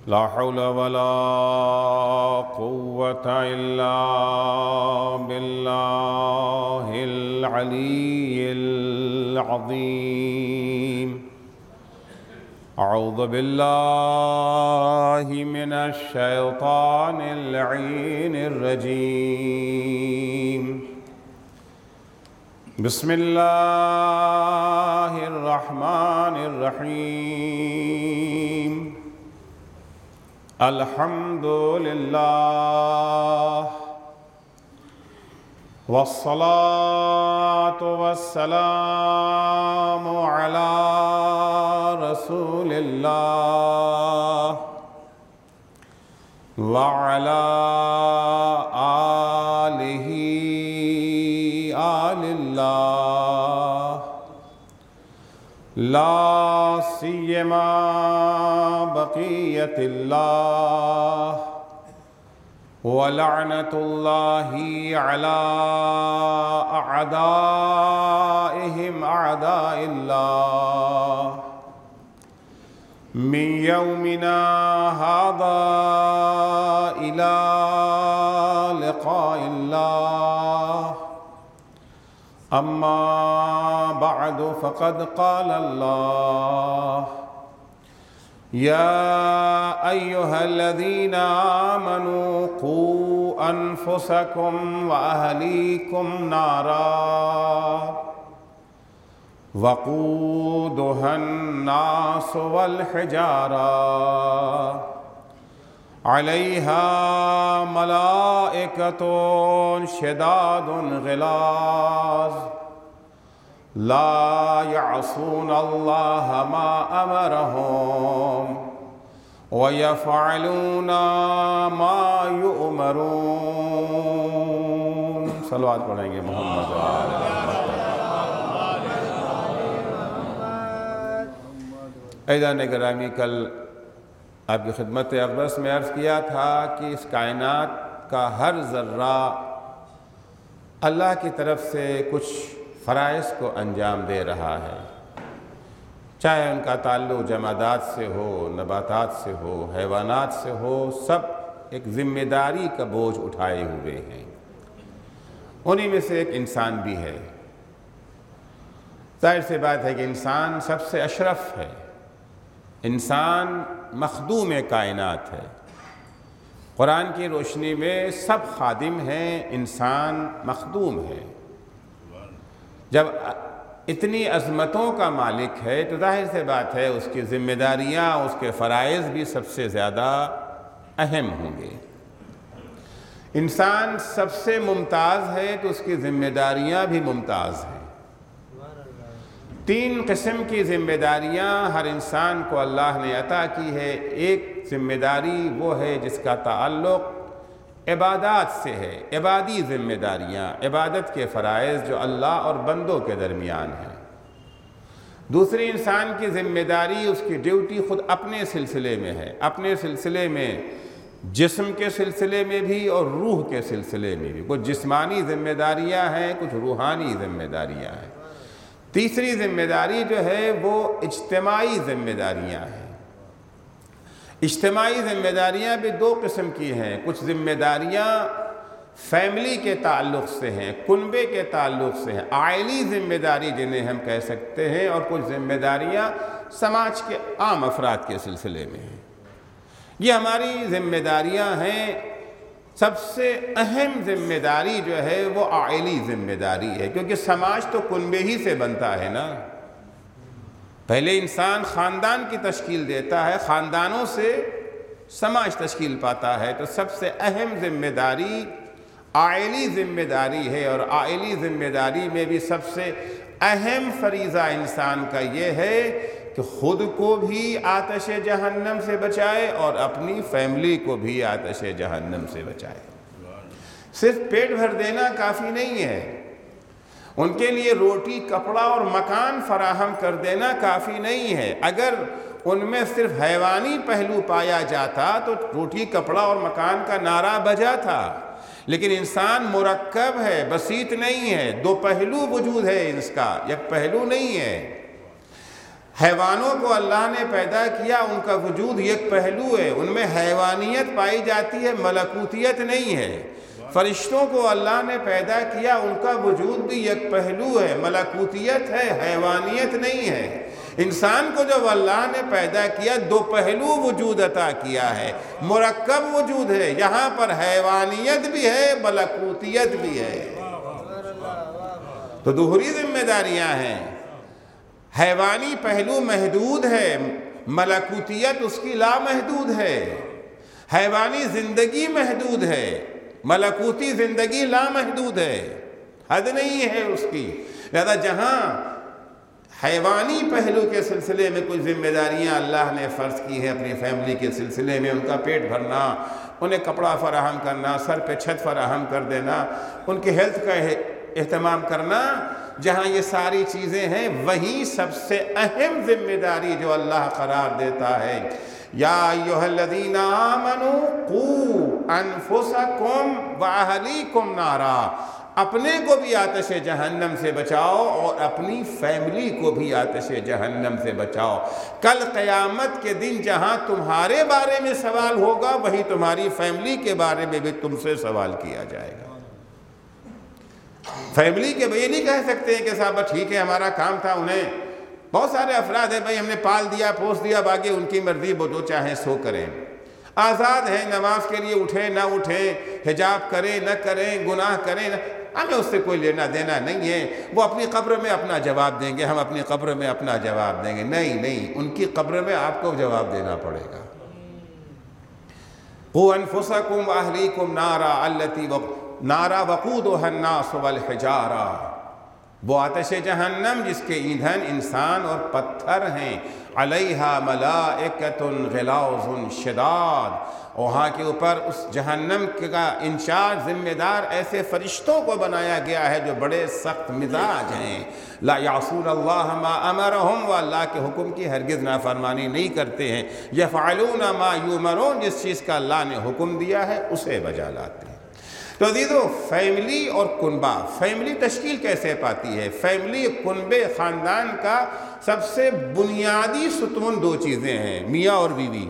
لا حول ولا قوة إلا بالله العلي العظيم. أعوذ بالله من الشيطان اللعين الرجيم. بسم الله الرحمن الرحيم. الحمد لله والصلاة والسلام على رسول الله وعلى آله آل الله، لا سيما بقية الله ولعنة الله على أعدائهم أعداء الله من يومنا هذا إلى لقاء الله. أما بعد فقد قال الله: يا أيها الذين آمنوا قوا أنفسكم وأهليكم نارا وقودها الناس والحجارة عليها ملائكة شداد غلاظ لا يعصون الله ما أمرهم ويفعلون ما يؤمرون. صلوات پڑھیں گے محمد عزیزان گرامی، کل آپ کی خدمت اقدس میں عرض کیا تھا کہ اس کائنات کا ہر ذرہ اللہ کی طرف سے کچھ فرائض کو انجام دے رہا ہے، چاہے ان کا تعلق جمادات سے ہو، نباتات سے ہو، حیوانات سے ہو، سب ایک ذمہ داری کا بوجھ اٹھائے ہوئے ہیں۔ انہی میں سے ایک انسان بھی ہے۔ ظاہر سی بات ہے کہ انسان سب سے اشرف ہے، انسان مخدوم کائنات ہے۔ قرآن کی روشنی میں سب خادم ہیں، انسان مخدوم ہے۔ جب اتنی عظمتوں کا مالک ہے تو ظاہر سی بات ہے اس کی ذمہ داریاں، اس کے فرائض بھی سب سے زیادہ اہم ہوں گے۔ انسان سب سے ممتاز ہے تو اس کی ذمہ داریاں بھی ممتاز ہیں۔ 3 قسم کی ذمہ داریاں ہر انسان کو اللہ نے عطا کی ہے۔ ایک ذمہ داری وہ ہے جس کا تعلق عبادات سے ہے، عبادی ذمہ داریاں، عبادت کے فرائض جو اللہ اور بندوں کے درمیان ہیں۔ دوسری انسان کی ذمہ داری، اس کی ڈیوٹی خود اپنے سلسلے میں ہے، اپنے سلسلے میں، جسم کے سلسلے میں بھی اور روح کے سلسلے میں بھی۔ کچھ جسمانی ذمہ داریاں ہیں، کچھ روحانی ذمہ داریاں ہیں۔ تیسری ذمہ داری جو ہے وہ اجتماعی ذمہ داریاں ہیں۔ اجتماعی ذمہ داریاں بھی 2 قسم کی ہیں۔ کچھ ذمہ داریاں فیملی کے تعلق سے ہیں، کنبے کے تعلق سے ہیں، عائلی ذمہ داری جنہیں ہم کہہ سکتے ہیں، اور کچھ ذمہ داریاں سماج کے عام افراد کے سلسلے میں ہیں۔ یہ ہماری ذمہ داریاں ہیں۔ سب سے اہم ذمہ داری جو ہے وہ عائلی ذمہ داری ہے، کیونکہ سماج تو کنبے ہی سے بنتا ہے نا۔ پہلے انسان خاندان کی تشکیل دیتا ہے، خاندانوں سے سماج تشکیل پاتا ہے، تو سب سے اہم ذمہ داری عائلی ذمہ داری ہے، اور عائلی ذمہ داری میں بھی سب سے اہم فریضہ انسان کا یہ ہے کہ خود کو بھی آتش جہنم سے بچائے اور اپنی فیملی کو بھی آتش جہنم سے بچائے۔ صرف پیٹ بھر دینا کافی نہیں ہے، ان کے لیے روٹی، کپڑا اور مکان فراہم کر دینا کافی نہیں ہے۔ اگر ان میں صرف حیوانی پہلو پایا جاتا تو روٹی، کپڑا اور مکان کا نعرہ بجا تھا، لیکن انسان مرکب ہے، بسیط نہیں ہے، 2 پہلو وجود ہے اس کا، ایک پہلو نہیں ہے۔ حیوانوں کو اللہ نے پیدا کیا، ان کا وجود یک پہلو ہے، ان میں حیوانیت پائی جاتی ہے، ملکوتیت نہیں ہے۔ فرشتوں کو اللہ نے پیدا کیا، ان کا وجود بھی یک پہلو ہے، ملکوتیت ہے، حیوانیت نہیں ہے۔ انسان کو جب اللہ نے پیدا کیا، دو پہلو وجود عطا کیا ہے، مرکب وجود ہے، یہاں پر حیوانیت بھی ہے، ملکوتیت بھی ہے، تو دوہری ذمہ داریاں ہیں۔ حیوانی پہلو محدود ہے، ملکوتیت اس کی لامحدود ہے۔ حیوانی زندگی محدود ہے، ملکوتی زندگی لامحدود ہے، حد نہیں ہے اس کی۔ لہذا جہاں حیوانی پہلو کے سلسلے میں کچھ ذمہ داریاں اللہ نے فرض کی ہیں اپنی فیملی کے سلسلے میں، ان کا پیٹ بھرنا، انہیں کپڑا فراہم کرنا، سر پہ چھت فراہم کر دینا، ان کی ہیلتھ کا اہتمام کرنا، جہاں یہ ساری چیزیں ہیں، وہیں سب سے اہم ذمہ داری جو اللہ قرار دیتا ہے، یا ایھا الذین آمنوا قوا انفسکم واہلیکم نارا، اپنے کو بھی آتش جہنم سے بچاؤ اور اپنی فیملی کو بھی آتش جہنم سے بچاؤ۔ کل قیامت کے دن جہاں تمہارے بارے میں سوال ہوگا، وہی تمہاری فیملی کے بارے میں بھی تم سے سوال کیا جائے گا۔ فیملی کے یہ نہیں کہہ سکتے ہیں کہ صاحب ٹھیک ہے ہمارا کام تھا، انہیں بہت سارے افراد ہیں بھائی ہم نے پال دیا پوس دیا، باقی ان کی مرضی، وہ جو چاہیں سو کریں، آزاد ہیں، نماز کے لیے اٹھیں نہ اٹھیں، حجاب کریں نہ کریں، گناہ کریں نہ، ہمیں اس سے کوئی لینا دینا نہیں ہے، وہ اپنی قبر میں اپنا جواب دیں گے، ہم اپنی قبر میں اپنا جواب دیں گے۔ نہیں، ان کی قبر میں آپ کو جواب دینا پڑے گا۔ قوا انفسکم واہلیکم نارا التی نارا وقودها الناس والحجارہ، وہ آتش جہنم جس کے ایندھن انسان اور پتھر ہیں، علیہا ملائکۃ غلاظ شداد، وہاں کے اوپر اس جہنم کا انچارج ذمہ دار ایسے فرشتوں کو بنایا گیا ہے جو بڑے سخت مزاج ہیں، لا یعصون اللہ ما امرہم، وہ اللہ کے حکم کی ہرگز نافرمانی نہیں کرتے ہیں، یفعلون ما یؤمرون، جس چیز کا اللہ نے حکم دیا ہے اسے بجا لاتے ہیں۔ تو عزیزو، فیملی اور کنبہ، فیملی تشکیل کیسے پاتی ہے؟ فیملی، کنبے، خاندان کا سب سے بنیادی ستون دو چیزیں ہیں، میاں اور بیوی۔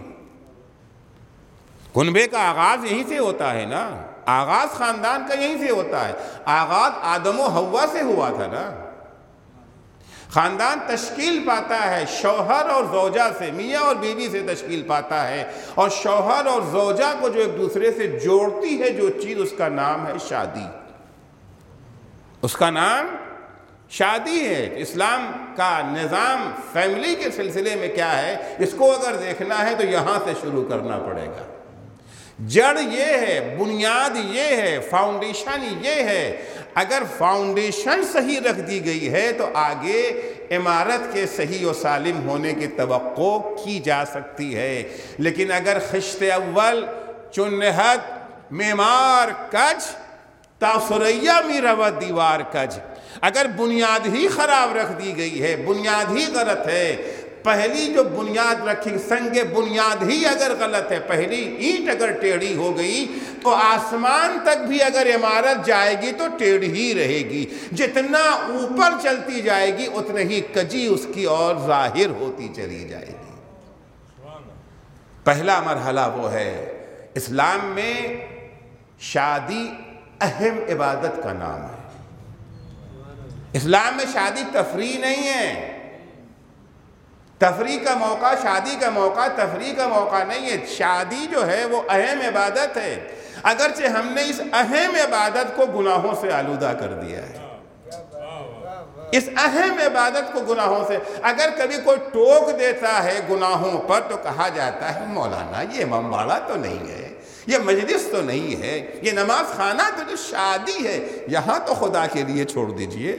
کنبے کا آغاز یہیں سے ہوتا ہے نا، آغاز خاندان کا یہیں سے ہوتا ہے، آغاز آدم و حوا سے ہوا تھا نا۔ خاندان تشکیل پاتا ہے شوہر اور زوجہ سے، میاں اور بیوی سے تشکیل پاتا ہے، اور شوہر اور زوجہ کو جو ایک دوسرے سے جوڑتی ہے جو چیز، اس کا نام ہے شادی، اس کا نام شادی ہے۔ اسلام کا نظام فیملی کے سلسلے میں کیا ہے، اس کو اگر دیکھنا ہے تو یہاں سے شروع کرنا پڑے گا۔ جڑ یہ ہے، بنیاد یہ ہے، فاؤنڈیشن یہ ہے۔ اگر فاؤنڈیشن صحیح رکھ دی گئی ہے تو آگے عمارت کے صحیح و سالم ہونے کی توقع کی جا سکتی ہے، لیکن اگر خشت اول چنہت معمار کج تا ثریا می رود دیوار کج، اگر بنیاد ہی خراب رکھ دی گئی ہے، بنیاد ہی غلط ہے، پہلی جو بنیاد رکھی، سنگ بنیاد ہی اگر غلط ہے، پہلی اینٹ اگر ٹیڑھی ہو گئی تو آسمان تک بھی اگر عمارت جائے گی تو ٹیڑھی ہی رہے گی، جتنا اوپر چلتی جائے گی اتنے ہی کجی اس کی اور ظاہر ہوتی چلی جائے گی۔ پہلا مرحلہ وہ ہے، اسلام میں شادی اہم عبادت کا نام ہے۔ اسلام میں شادی تفریح نہیں ہے، تفریح کا موقع، شادی کا موقع تفریح کا موقع نہیں ہے۔ شادی جو ہے وہ اہم عبادت ہے، اگرچہ ہم نے اس اہم عبادت کو گناہوں سے آلودہ کر دیا ہے۔ اس اہم عبادت کو گناہوں سے، اگر کبھی کوئی ٹوک دیتا ہے گناہوں پر تو کہا جاتا ہے مولانا یہ امام باڑہ تو نہیں ہے، یہ مجلس تو نہیں ہے، یہ نماز خانہ تو جو شادی ہے، یہاں تو خدا کے لیے چھوڑ دیجئے۔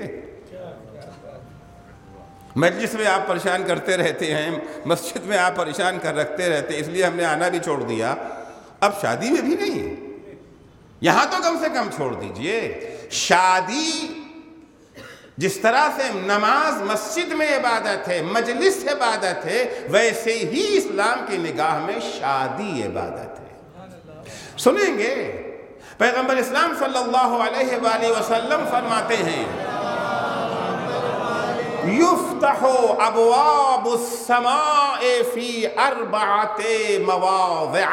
مجلس میں آپ پریشان کرتے رہتے ہیں، مسجد میں آپ پریشان کر رکھتے رہتے ہیں، اس لیے ہم نے آنا بھی چھوڑ دیا، اب شادی میں بھی نہیں، یہاں تو کم سے کم چھوڑ دیجئے۔ شادی جس طرح سے نماز مسجد میں عبادت ہے، مجلس عبادت ہے، ویسے ہی اسلام کی نگاہ میں شادی عبادت ہے۔ سنیں گے پیغمبر اسلام صلی اللہ علیہ وآلہ وسلم فرماتے ہیں، تفتح ابواب السماء فی اربعۃ مواضع،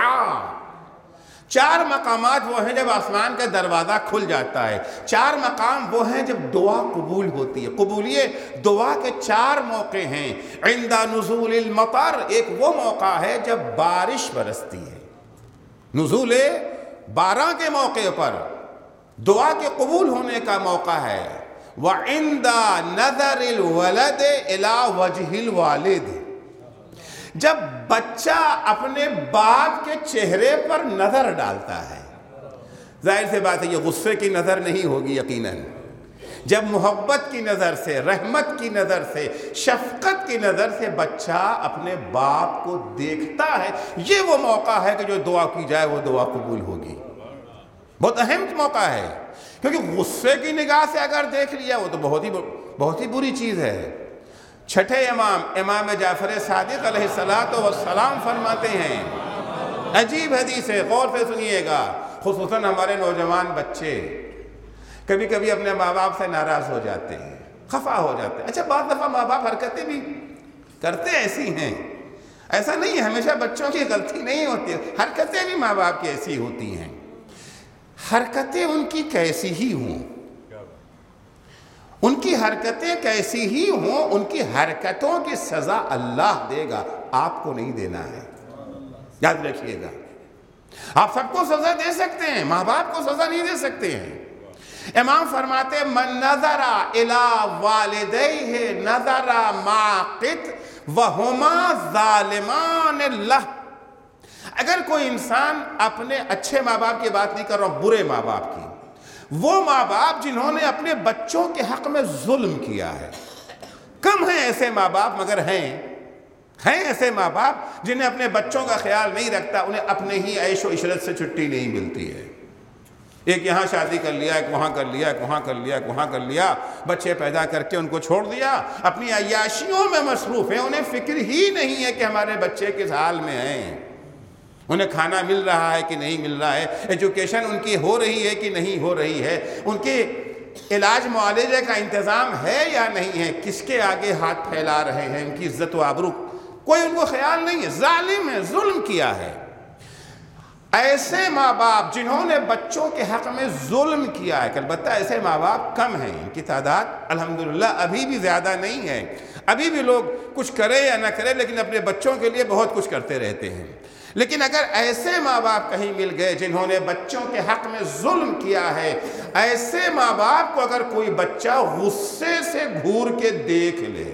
4 مقامات وہ ہیں جب آسمان کا دروازہ کھل جاتا ہے، 4 مقام وہ ہیں جب دعا قبول ہوتی ہے۔ قبولیت دعا کے 4 موقع ہیں۔ عند نزول المطر، ایک وہ موقع ہے جب بارش برستی ہے، نزول بارہ کے موقع پر دعا کے قبول ہونے کا موقع ہے۔ وعند نظر الولد الى وجه الوالد، جب بچہ اپنے باپ کے چہرے پر نظر ڈالتا ہے، ظاہر سے بات ہے یہ غصے کی نظر نہیں ہوگی یقیناً، جب محبت کی نظر سے، رحمت کی نظر سے، شفقت کی نظر سے بچہ اپنے باپ کو دیکھتا ہے، یہ وہ موقع ہے کہ جو دعا کی جائے وہ دعا قبول ہوگی۔ بہت اہم موقع ہے، کیونکہ غصے کی نگاہ سے اگر دیکھ لیا وہ تو بہت ہی بری چیز ہے۔ چھٹے امام جعفر صادق علیہ السلام فرماتے ہیں، عجیب حدیث ہے، غور سے سنیے گا، خصوصاً ہمارے نوجوان بچے کبھی کبھی اپنے ماں باپ سے ناراض ہو جاتے ہیں، خفا ہو جاتے ہیں۔ اچھا بعض دفعہ ماں باپ حرکتیں بھی کرتے ایسی ہیں، ایسا نہیں ہے ہمیشہ بچوں کی غلطی نہیں ہوتی، حرکتیں بھی ماں باپ کی ایسی ہوتی ہیں۔ حرکتیں ان کی کیسی ہی ہوں، ان کی حرکتیں کیسی ہی ہوں، ان کی حرکتوں کی سزا اللہ دے گا، آپ کو نہیں دینا ہے، یاد رکھیے گا۔ آپ سب کو سزا دے سکتے ہیں، ماں باپ کو سزا نہیں دے سکتے ہیں۔ امام فرماتے ہیں من نظر الی والدیہ نظر ماقت وہما ظالمان اللہ، اگر کوئی انسان اپنے اچھے ماں باپ کی بات نہیں کر رہا، برے ماں باپ کی، وہ ماں باپ جنہوں نے اپنے بچوں کے حق میں ظلم کیا ہے، کم ہیں ایسے ماں باپ مگر ہیں ایسے ماں باپ جنہیں اپنے بچوں کا خیال نہیں رکھتا، انہیں اپنے ہی عیش و عشرت سے چھٹی نہیں ملتی ہے۔ ایک یہاں شادی کر لیا، ایک وہاں کر لیا، ایک وہاں کر لیا، ایک وہاں کر لیا، بچے پیدا کر کے ان کو چھوڑ دیا، اپنی عیاشیوں میں مصروف ہیں، انہیں فکر ہی نہیں ہے کہ ہمارے بچے کس حال میں ہیں، انہیں کھانا مل رہا ہے کہ نہیں مل رہا ہے، ایجوکیشن ان کی ہو رہی ہے کہ نہیں ہو رہی ہے، ان کے علاج معالجے کا انتظام ہے یا نہیں ہے، کس کے آگے ہاتھ پھیلا رہے ہیں، ان کی عزت و آبرو کوئی ان کو خیال نہیں ہے، ظالم ہے، ظلم کیا ہے۔ ایسے ماں باپ جنہوں نے بچوں کے حق میں ظلم کیا ہے، البتہ ایسے ماں باپ کم ہیں، ان کی تعداد الحمدللہ ابھی بھی زیادہ نہیں ہے، ابھی بھی لوگ کچھ کرے یا نہ کرے لیکن اپنے بچوں کے لیے بہت کچھ کرتے رہتے ہیں۔ لیکن اگر ایسے ماں باپ کہیں مل گئے جنہوں نے بچوں کے حق میں ظلم کیا ہے، ایسے ماں باپ کو اگر کوئی بچہ غصے سے گھور کے دیکھ لے،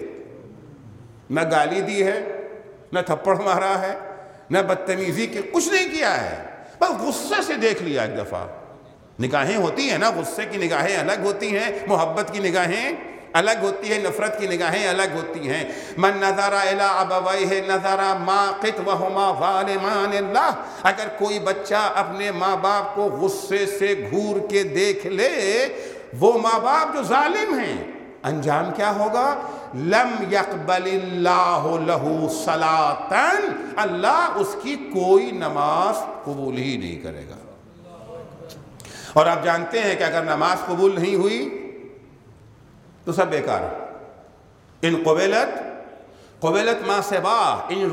نہ گالی دی ہے، نہ تھپڑ مارا ہے، نہ بدتمیزی کی، کچھ نہیں کیا ہے، بس غصے سے دیکھ لیا ایک دفعہ، نگاہیں ہوتی ہیں نا، غصے کی نگاہیں الگ ہوتی ہیں، محبت کی نگاہیں الگ ہوتی ہیں، نفرت کی نگاہیں الگ ہوتی ہیں۔ من نظر الی ابویہ نظر ماقت وہما ظالمان اللہ، اگر کوئی بچہ اپنے ماں باپ کو غصے سے گھور کے دیکھ لے، وہ ماں باپ جو ظالم ہیں، انجام کیا ہوگا؟ لم يقبل اللہ لہ صلاۃ، اللہ اس کی کوئی نماز قبول ہی نہیں کرے گا۔ اور آپ جانتے ہیں کہ اگر نماز قبول نہیں ہوئی تو سب بیکار، ان قبلت ما سوا، ان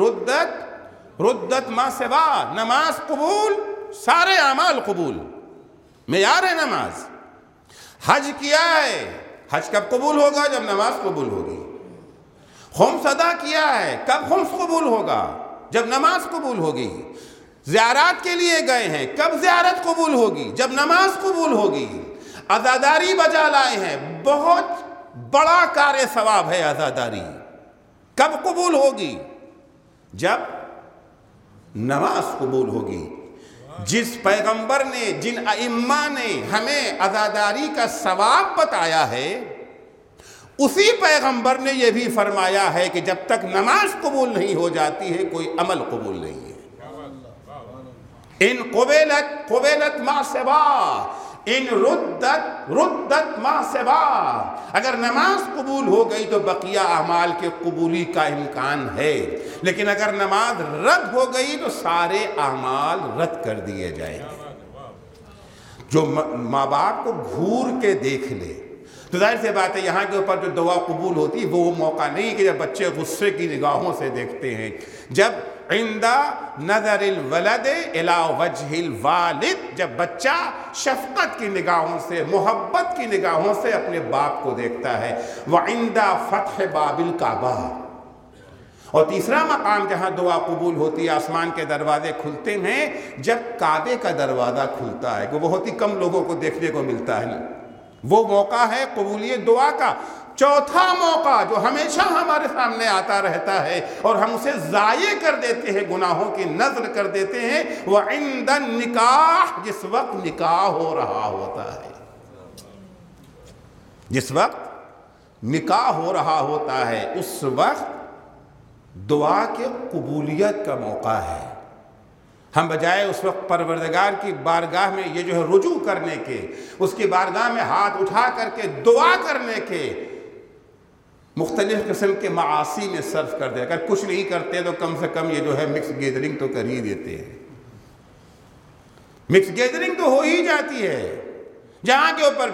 ردت ما سوا، نماز قبول، سارے اعمال قبول، معیار ہے نماز۔ حج کیا ہے، حج کب قبول ہوگا؟ جب نماز قبول ہوگی۔ خمس ادا کیا ہے، کب خمس قبول ہوگا؟ جب نماز قبول ہوگی۔ زیارات کے لیے گئے ہیں، کب زیارت قبول ہوگی؟ جب نماز قبول ہوگی۔ عزاداری بجا لائے ہیں، بہت بڑا کار ثواب ہے عزاداری، کب قبول ہوگی؟ جب نماز قبول ہوگی۔ جس پیغمبر نے، جن ائمہ نے ہمیں عزاداری کا ثواب بتایا ہے، اسی پیغمبر نے یہ بھی فرمایا ہے کہ جب تک نماز قبول نہیں ہو جاتی ہے کوئی عمل قبول نہیں ہے۔ ان قبلت ما سوا، ان ردت ما سوا، اگر نماز قبول ہو گئی تو بقیہ اعمال کے قبولی کا امکان ہے، لیکن اگر نماز رد ہو گئی تو سارے اعمال رد کر دیے جائیں گے۔ جو ماں باپ کو گھور کے دیکھ لے، تو ظاہر سی بات ہے یہاں کے اوپر جو دعا قبول ہوتی ہے وہ موقع نہیں کہ جب بچے غصے کی نگاہوں سے دیکھتے ہیں، جب عند نظر الولد الی وجہ الوالد، جب بچہ شفقت کی نگاہوں سے، محبت کی نگاہوں سے اپنے باپ کو دیکھتا ہے، وعند فتح باب الکعبہ۔ اور تیسرا مقام جہاں دعا قبول ہوتی ہے، آسمان کے دروازے کھلتے ہیں جب کعبے کا دروازہ کھلتا ہے، کہ بہت ہی کم لوگوں کو دیکھنے کو ملتا ہے، وہ موقع ہے قبولیت دعا کا۔ چوتھا موقع جو ہمیشہ ہمارے سامنے آتا رہتا ہے اور ہم اسے ضائع کر دیتے ہیں، گناہوں کی نذر کر دیتے ہیں، وعند النکاح، جس وقت نکاح ہو رہا ہوتا ہے، جس وقت نکاح ہو رہا ہوتا ہے اس وقت دعا کے قبولیت کا موقع ہے۔ ہم بجائے اس وقت پروردگار کی بارگاہ میں یہ جو ہے رجوع کرنے کے، اس کی بارگاہ میں ہاتھ اٹھا کر کے دعا کرنے کے، مختلف قسم کے معاصی میں صرف کر دے۔ اگر کچھ نہیں کرتے تو کم سے کم یہ جو ہے مکس گیدرنگ تو کر ہی دیتے ہیں۔ مکس گیدرنگ تو ہو ہی جاتی ہے جہاں کے اوپر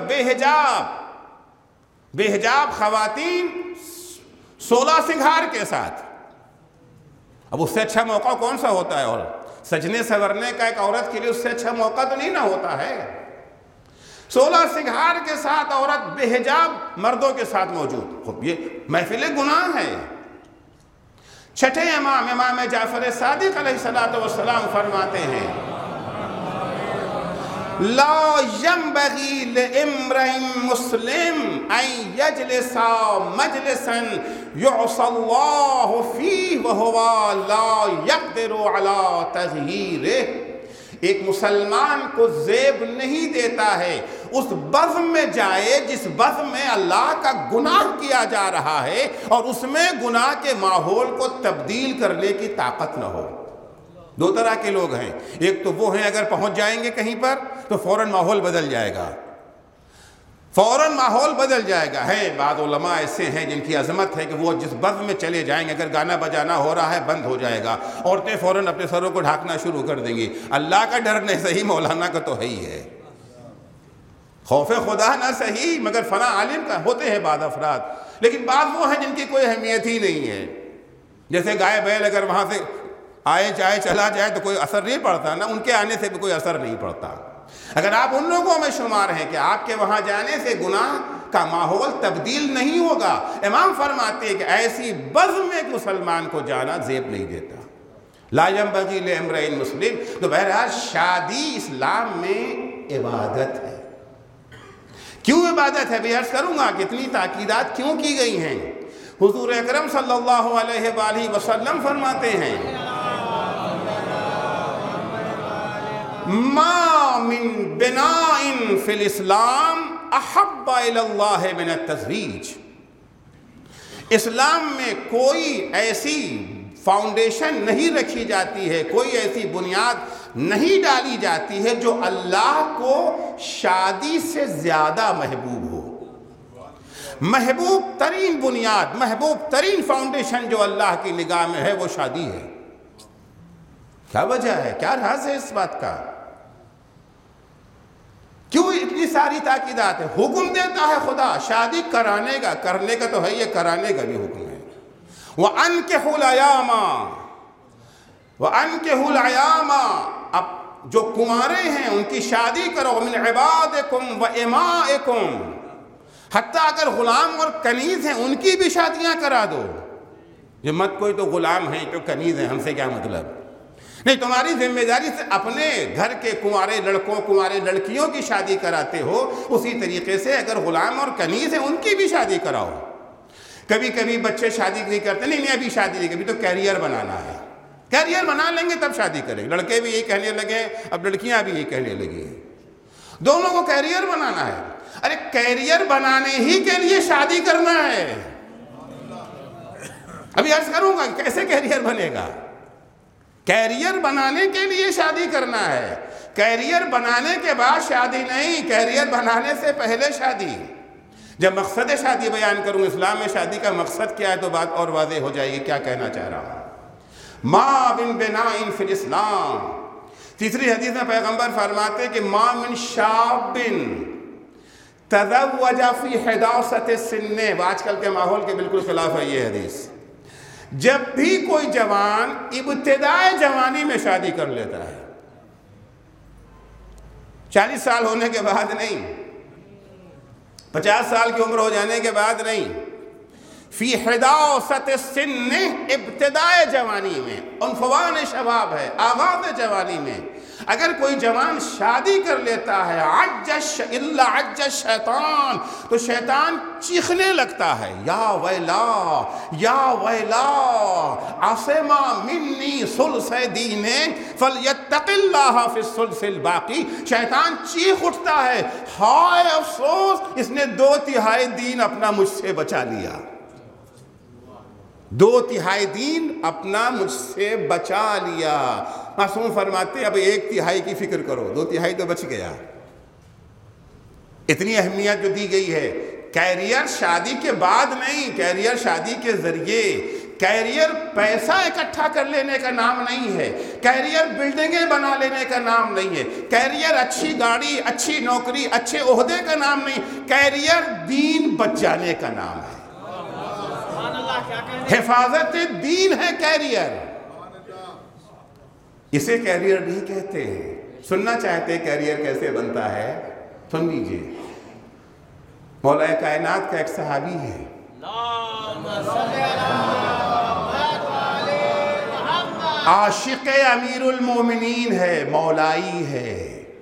بے حجاب خواتین 16 سنگھار کے ساتھ، اب اس سے اچھا موقع کون سا ہوتا ہے؟ اور سجنے سورنے کا ایک عورت کے لیے اس سے اچھا موقع تو نہیں نہ ہوتا ہے۔ 16 سنگھار کے ساتھ عورت بے حجاب مردوں کے ساتھ موجود، خب یہ محفل گناہ ہے۔ چھٹے امام جعفر صادق علیہ السلام فرماتے ہیں، لا ينبغي لامرئ مسلم ان يجلس مجلسا يعصى الله فيه وهو لا يقدر على تغييره۔ ایک مسلمان کو زیب نہیں دیتا ہے اس بزم میں جائے جس بزم میں اللہ کا گناہ کیا جا رہا ہے اور اس میں گناہ کے ماحول کو تبدیل کرنے کی طاقت نہ ہو۔ دو طرح کے لوگ ہیں، ایک تو وہ ہیں اگر پہنچ جائیں گے کہیں پر تو فوراً ماحول بدل جائے گا، فوراً ماحول بدل جائے گا۔ ہے بعض علماء ایسے ہیں جن کی عظمت ہے کہ وہ جس بزم میں چلے جائیں گے، اگر گانا بجانا ہو رہا ہے بند ہو جائے گا، عورتیں فوراً اپنے سروں کو ڈھانکنا شروع کر دیں گی۔ اللہ کا ڈر نہیں صحیح، مولانا کا تو ہے ہی ہے، خوف خدا نہ صحیح، مگر فنا عالم کا ہوتے ہیں بعض افراد، لیکن بعض وہ ہیں جن کی کوئی اہمیت ہی نہیں ہے۔ جیسے گائے بیل اگر وہاں سے آئے جائے چلا جائے تو کوئی اثر نہیں پڑتا، نہ ان کے آنے سے بھی کوئی اثر نہیں پڑتا۔ اگر آپ ان لوگوں میں شمار ہیں کہ آپ کے وہاں جانے سے گناہ کا ماحول تبدیل نہیں ہوگا، امام فرماتے ہیں کہ ایسی بزم میں ایک مسلمان کو جانا زیب نہیں دیتا۔ لا ينبغي لامرئ مسلم، تو بہرحال شادی اسلام میں عبادت ہے۔ کیوں عبادت ہے؟ بھی عرض کروں گا کہ اتنی تاکیدات کیوں کی گئی ہیں۔ حضور اکرم صلی اللہ علیہ وآلہ وسلم فرماتے ہیں، ما من بناء فی الاسلام احب الی اللہ من التزویج۔ اسلام میں کوئی ایسی فاؤنڈیشن نہیں رکھی جاتی ہے، کوئی ایسی بنیاد نہیں ڈالی جاتی ہے جو اللہ کو شادی سے زیادہ محبوب ہو۔ محبوب ترین بنیاد، محبوب ترین فاؤنڈیشن جو اللہ کی نگاہ میں ہے وہ شادی ہے۔ کیا وجہ ہے؟ کیا راز ہے اس بات کا؟ کیوں اتنی ساری تاکیدات ہے؟ حکم دیتا ہے خدا شادی کرانے کا، کرنے کا تو ہے، یہ کرانے کا بھی حکم ہے۔ وَأَنْكِحُوا الْأَيَامَ وَأَنْكِحُوا الْأَيَامَ، اب جو کنوارے ہیں ان کی شادی کرو، مِنْ عِبَادِكُمْ وَإِمَائِكُمْ، حتیٰ اگر غلام اور کنیز ہیں ان کی بھی شادیاں کرا دو۔ یہ مت کوئی تو غلام ہیں تو کنیز ہیں، ہم سے کیا مطلب؟ نہیں، تمہاری ذمہ داری سے اپنے گھر کے کنوارے لڑکوں کنوارے لڑکیوں کی شادی کراتے ہو، اسی طریقے سے اگر غلام اور کنیز ہیں ان کی بھی شادی کراؤ۔ کبھی کبھی بچے شادی نہیں کرتے، نہیں ابھی شادی نہیں، کبھی تو کیریئر بنانا ہے، کیریئر بنا لیں گے تب شادی کریں گے۔ لڑکے بھی یہی کہنے لگے، اب لڑکیاں بھی یہی کہنے لگی ہیں، دونوں کو کیریئر بنانا ہے۔ ارے کیریئر بنانے ہی کے لیے شادی کرنا ہے۔ ابھی عرض کروں گا کیسے کیریئر بنے گا۔ کیریئر بنانے کے لیے شادی کرنا ہے، کیریئر بنانے کے بعد شادی نہیں، کیریئر بنانے سے پہلے شادی۔ جب مقصد شادی بیان کروں اسلام میں شادی کا مقصد کیا ہے تو بات اور واضح ہو جائے گی کیا کہنا چاہ رہا ہوں۔ ما من بناء فی الاسلام، تیسری حدیث میں پیغمبر فرماتے کہ ما من شاب تزوج فی حداثت السن، آج کل کے ماحول کے بالکل خلاف ہے یہ حدیث۔ جب بھی کوئی جوان ابتدائے جوانی میں شادی کر لیتا ہے، 40 سال ہونے کے بعد نہیں، 50 سال کی عمر ہو جانے کے بعد نہیں، فی حداثت السن، ابتدائے جوانی میں، عنفوان شباب ہے، آغاز جوانی میں اگر کوئی جوان شادی کر لیتا ہے، عج الشیطان، تو شیطان چیخنے لگتا ہے، یا ویلا یا ویلا عصما منی ثلث دین فلیتق اللہ فی الثلث الباقی۔ شیطان چیخ اٹھتا ہے، ہائے افسوس، اس نے 2/3 دین اپنا مجھ سے بچا لیا، 2/3 دین اپنا مجھ سے بچا لیا۔ معصوم فرماتے ہیں اب 1/3 کی فکر کرو، 2/3 تو بچ گیا۔ اتنی اہمیت جو دی گئی ہے، کیریئر شادی کے بعد نہیں، کیریئر شادی کے ذریعے۔ کیریئر پیسہ اکٹھا کر لینے کا نام نہیں ہے، کیریئر بلڈنگیں بنا لینے کا نام نہیں ہے، کیریئر اچھی گاڑی، اچھی نوکری، اچھے عہدے کا نام نہیں، کیریئر دین بچ جانے کا نام ہے۔ حفاظت دین ہے کیریئر، اسے کیریئر نہیں کہتے ہیں۔ سننا چاہتے کیریئر کیسے بنتا ہے؟ سن لیجئے، مولا کائنات کا ایک صحابی ہے، عاشق امیر المومنین ہے، مولائی ہے۔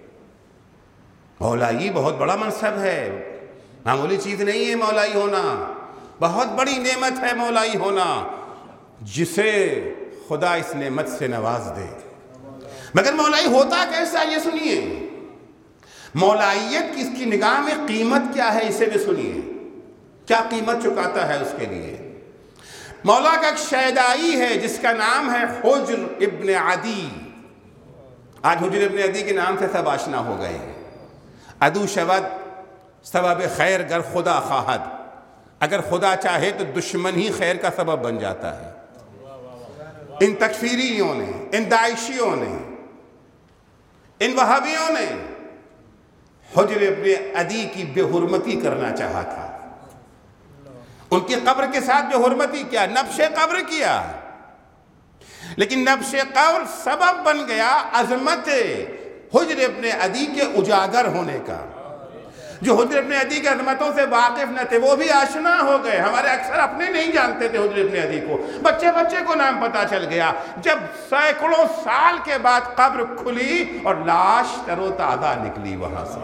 مولائی بہت بڑا منصب ہے، معمولی چیز نہیں ہے مولائی ہونا، بہت بڑی نعمت ہے مولائی ہونا، جسے خدا اس نعمت سے نواز دے۔ مگر مولائی ہوتا کیسا یہ سنیے، مولائیت کی اس کی نگاہ میں قیمت کیا ہے اسے بھی سنیے، کیا قیمت چکاتا ہے اس کے لیے۔ مولا کا ایک شیدائی ہے جس کا نام ہے حجر ابن عدی۔ آج حجر ابن عدی کے نام سے سب آشنا ہو گئے ہیں۔ عدو شود سبب خیر گر خدا خواہد، اگر خدا چاہے تو دشمن ہی خیر کا سبب بن جاتا ہے۔ ان تکفیریوں نے، ان داعشیوں نے، ان وہابیوں نے حجر ابن عدی کی بے حرمتی کرنا چاہا تھا، ان کی قبر کے ساتھ بے حرمتی کیا، نبش قبر کیا، لیکن نبش قبر سبب بن گیا عظمت حجر ابن عدی کے اجاگر ہونے کا۔ جو حجر ابن عدی کے عظمتوں سے واقف نہ تھے وہ بھی آشنا ہو گئے۔ ہمارے اکثر اپنے نہیں جانتے تھے حجر ابن عدی کو، بچے بچے کو نام پتہ چل گیا جب سینکڑوں سال کے بعد قبر کھلی اور لاش تر و تازہ نکلی وہاں سے،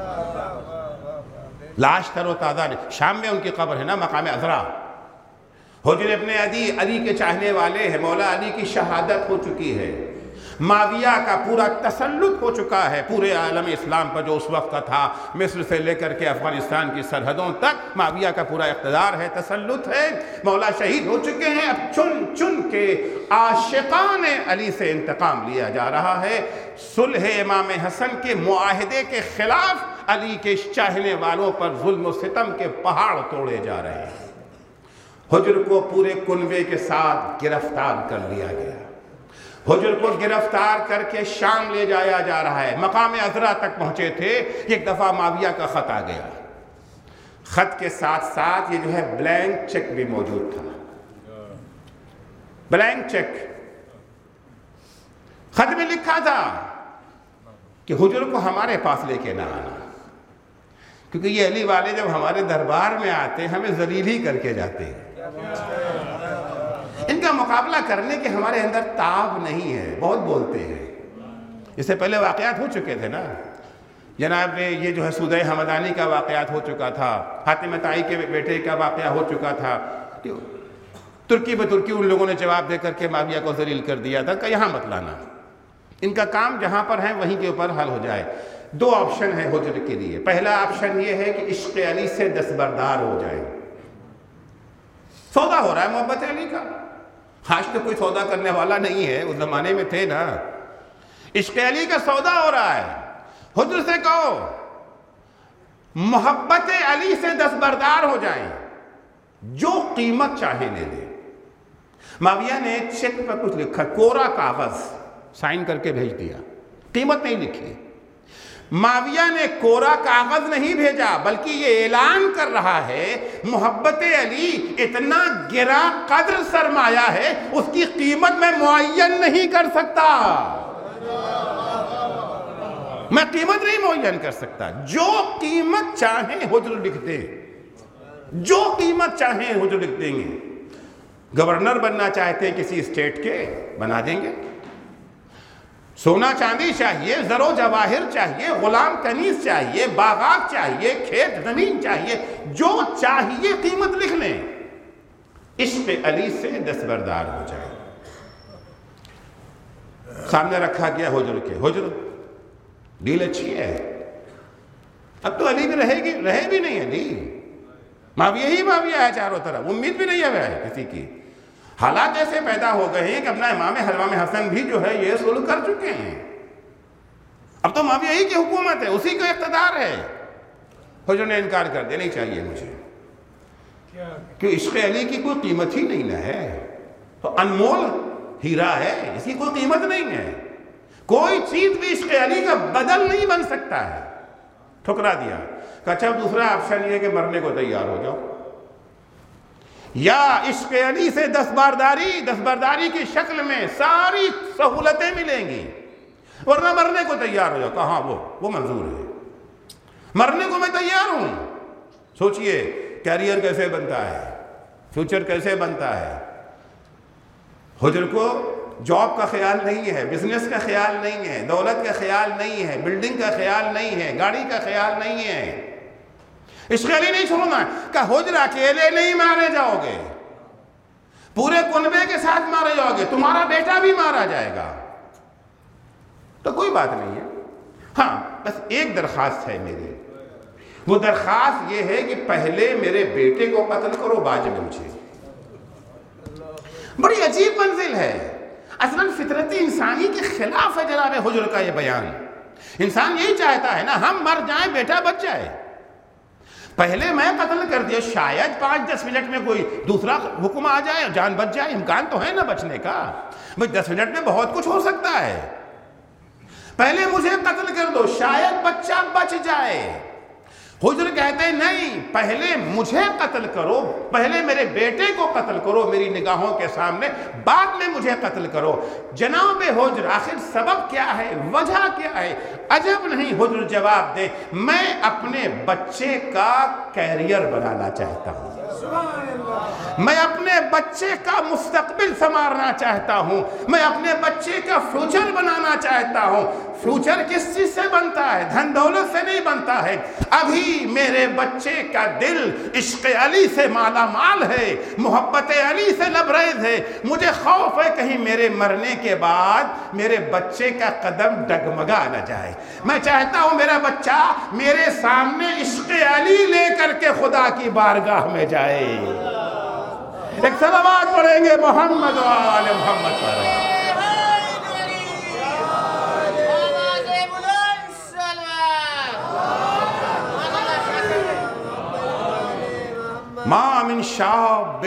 لاش تر و تازہ۔ شام میں ان کی قبر ہے نا، مقام عذرا۔ حجر ابن عدی علی کے چاہنے والے ہیں، مولا علی کی شہادت ہو چکی ہے، معاویہ کا پورا تسلط ہو چکا ہے پورے عالم اسلام پر جو اس وقت کا تھا، مصر سے لے کر کے افغانستان کی سرحدوں تک معاویہ کا پورا اقتدار ہے، تسلط ہے۔ مولا شہید ہو چکے ہیں، اب چن چن کے عاشقان علی سے انتقام لیا جا رہا ہے۔ صلح امام حسن کے معاہدے کے خلاف علی کے چاہنے والوں پر ظلم و ستم کے پہاڑ توڑے جا رہے ہیں۔ حجر کو پورے کنوے کے ساتھ گرفتار کر لیا گیا، حجر کو گرفتار کر کے شام لے جایا جا رہا ہے، مقام عذرا تک پہنچے تھے۔ ایک دفعہ معاویہ کا خط آ گیا، خط کے ساتھ ساتھ یہ جو ہے بلینک چیک بھی موجود تھا، بلینک چیک۔ خط میں لکھا تھا کہ حجر کو ہمارے پاس لے کے نہ آنا، کیونکہ یہ علی والے جب ہمارے دربار میں آتے ہیں ہمیں ذلیل ہی کر کے جاتے ہیں، ان کا مقابلہ کرنے کے ہمارے اندر تاب نہیں ہے، بہت بولتے ہیں۔ اس سے پہلے واقعات ہو چکے تھے نا جناب، یہ جو ہے سودہ حمدانی کا واقعات ہو چکا تھا، حاتم طائی کے بیٹے کا واقعہ ہو چکا تھا، ترکی بترکی ان لوگوں نے جواب دے کر کے معاویہ کو ذلیل کر دیا تھا کہ یہاں مت لانا، ان کا کام جہاں پر ہے وہیں کے اوپر حل ہو جائے۔ 2 آپشن ہیں حجر کے لیے، پہلا آپشن یہ ہے کہ عشق علی سے دستبردار ہو جائے، سودا ہو رہا ہے محبت علی کا، آج تو کوئی سودا کرنے والا نہیں ہے، اس زمانے میں تھے نا، عشق علی کا سودا ہو رہا ہے۔ حجر سے کہو محبت علی سے دستبردار ہو جائیں، جو قیمت چاہے لے لے۔ معاویہ نے چیک پر کچھ لکھا، کورا کاغذ سائن کر کے بھیج دیا، قیمت نہیں لکھی۔ معاویہ نے کورا کاغذ نہیں بھیجا بلکہ یہ اعلان کر رہا ہے محبت علی اتنا گرا قدر سرمایہ ہے اس کی قیمت میں معین نہیں کر سکتا، میں قیمت نہیں معین کر سکتا، جو قیمت چاہیں حجر لکھ دیں، جو قیمت چاہیں حجر لکھ دیں گے۔ گورنر بننا چاہتے ہیں کسی اسٹیٹ کے، بنا دیں گے۔ سونا چاندی چاہیے، زر و جواہر چاہیے، غلام کنیز چاہیے، باغات چاہیے، کھیت زمین چاہیے، جو چاہیے قیمت لکھ لیں، عشق علی سے دستبردار ہو جائے۔ سامنے رکھا گیا حجر کے، حجر ڈیل اچھی ہے، اب تو علی بھی رہے بھی نہیں علی، معاویہ ہی معاویہ ہے چاروں طرف، امید بھی نہیں ہے کسی کی۔ حالات ایسے پیدا ہو گئے ہیں کہ اپنا امام حسن بھی جو ہے یہ صلح کر چکے ہیں، اب تو معاویہ ہی کی حکومت ہے، اسی کا اقتدار ہے۔ حجر نے انکار کر دیا، نہیں چاہیے مجھے، کہ عشق علی کی کوئی قیمت ہی نہیں ہے، تو انمول ہیرا ہے، اس کی کوئی قیمت نہیں ہے، کوئی چیز بھی عشق علی کا بدل نہیں بن سکتا ہے۔ ٹھکرا دیا کہ اچھا دوسرا آپشن یہ کہ مرنے کو تیار ہو جاؤ، یا عشق علی سے دستبرداری کی شکل میں ساری سہولتیں ملیں گی، ورنہ مرنے کو تیار ہو جاؤ۔ کہاں وہ منظور ہے، مرنے کو میں تیار ہوں۔ سوچئے کیریئر کیسے بنتا ہے، فیوچر کیسے بنتا ہے۔ حجر کو جاب کا خیال نہیں ہے، بزنس کا خیال نہیں ہے، دولت کا خیال نہیں ہے، بلڈنگ کا خیال نہیں ہے، گاڑی کا خیال نہیں ہے، عشق علی نہیں چھوڑنا کہ حجر اکیلے نہیں مارے جاؤ گے، پورے کنبے کے ساتھ مارے جاؤ گے، تمہارا بیٹا بھی مارا جائے گا، تو کوئی بات نہیں ہے۔ ہاں بس ایک درخواست ہے میری، وہ درخواست یہ ہے کہ پہلے میرے بیٹے کو قتل کرو، بعد میں مجھے۔ بڑی عجیب منزل ہے، اصلاً فطرت انسانی کے خلاف ہے جناب حجر کا یہ بیان۔ انسان یہی چاہتا ہے نا ہم مر جائیں بیٹا بچ جائے، پہلے میں قتل کر دیا، شاید 5-10 منٹ میں کوئی دوسرا حکم آ جائے، جان بچ جائے، امکان تو ہے نا بچنے کا، بھئی 10 منٹ میں بہت کچھ ہو سکتا ہے، پہلے مجھے قتل کر دو شاید بچہ بچ جائے۔ حجر کہتے ہیں نہیں، پہلے مجھے قتل کرو، پہلے میرے بیٹے کو قتل کرو میری نگاہوں کے سامنے، بعد میں مجھے قتل کرو۔ جناب حجر آخر سبب کیا ہے، وجہ کیا ہے؟ عجب نہیں حجر جواب دے، میں اپنے بچے کا کیریئر بنانا چاہتا ہوں، میں اپنے بچے کا مستقبل سنوارنا چاہتا ہوں، میں اپنے بچے کا فیوچر بنانا چاہتا ہوں۔ فیوچر کس چیز سے بنتا ہے؟ دھن دولت سے نہیں بنتا ہے، ابھی میرے بچے کا دل عشق علی سے مالا مال ہے، محبت علی سے لبریز ہے، مجھے خوف ہے کہیں میرے مرنے کے بعد میرے بچے کا قدم ڈگمگا نہ جائے، میں چاہتا ہوں میرا بچہ میرے سامنے عشق علی لے کر کے خدا کی بارگاہ میں جائے۔ ایک صلوات پڑھیں گے محمد و آل محمد پر۔ ما من شاب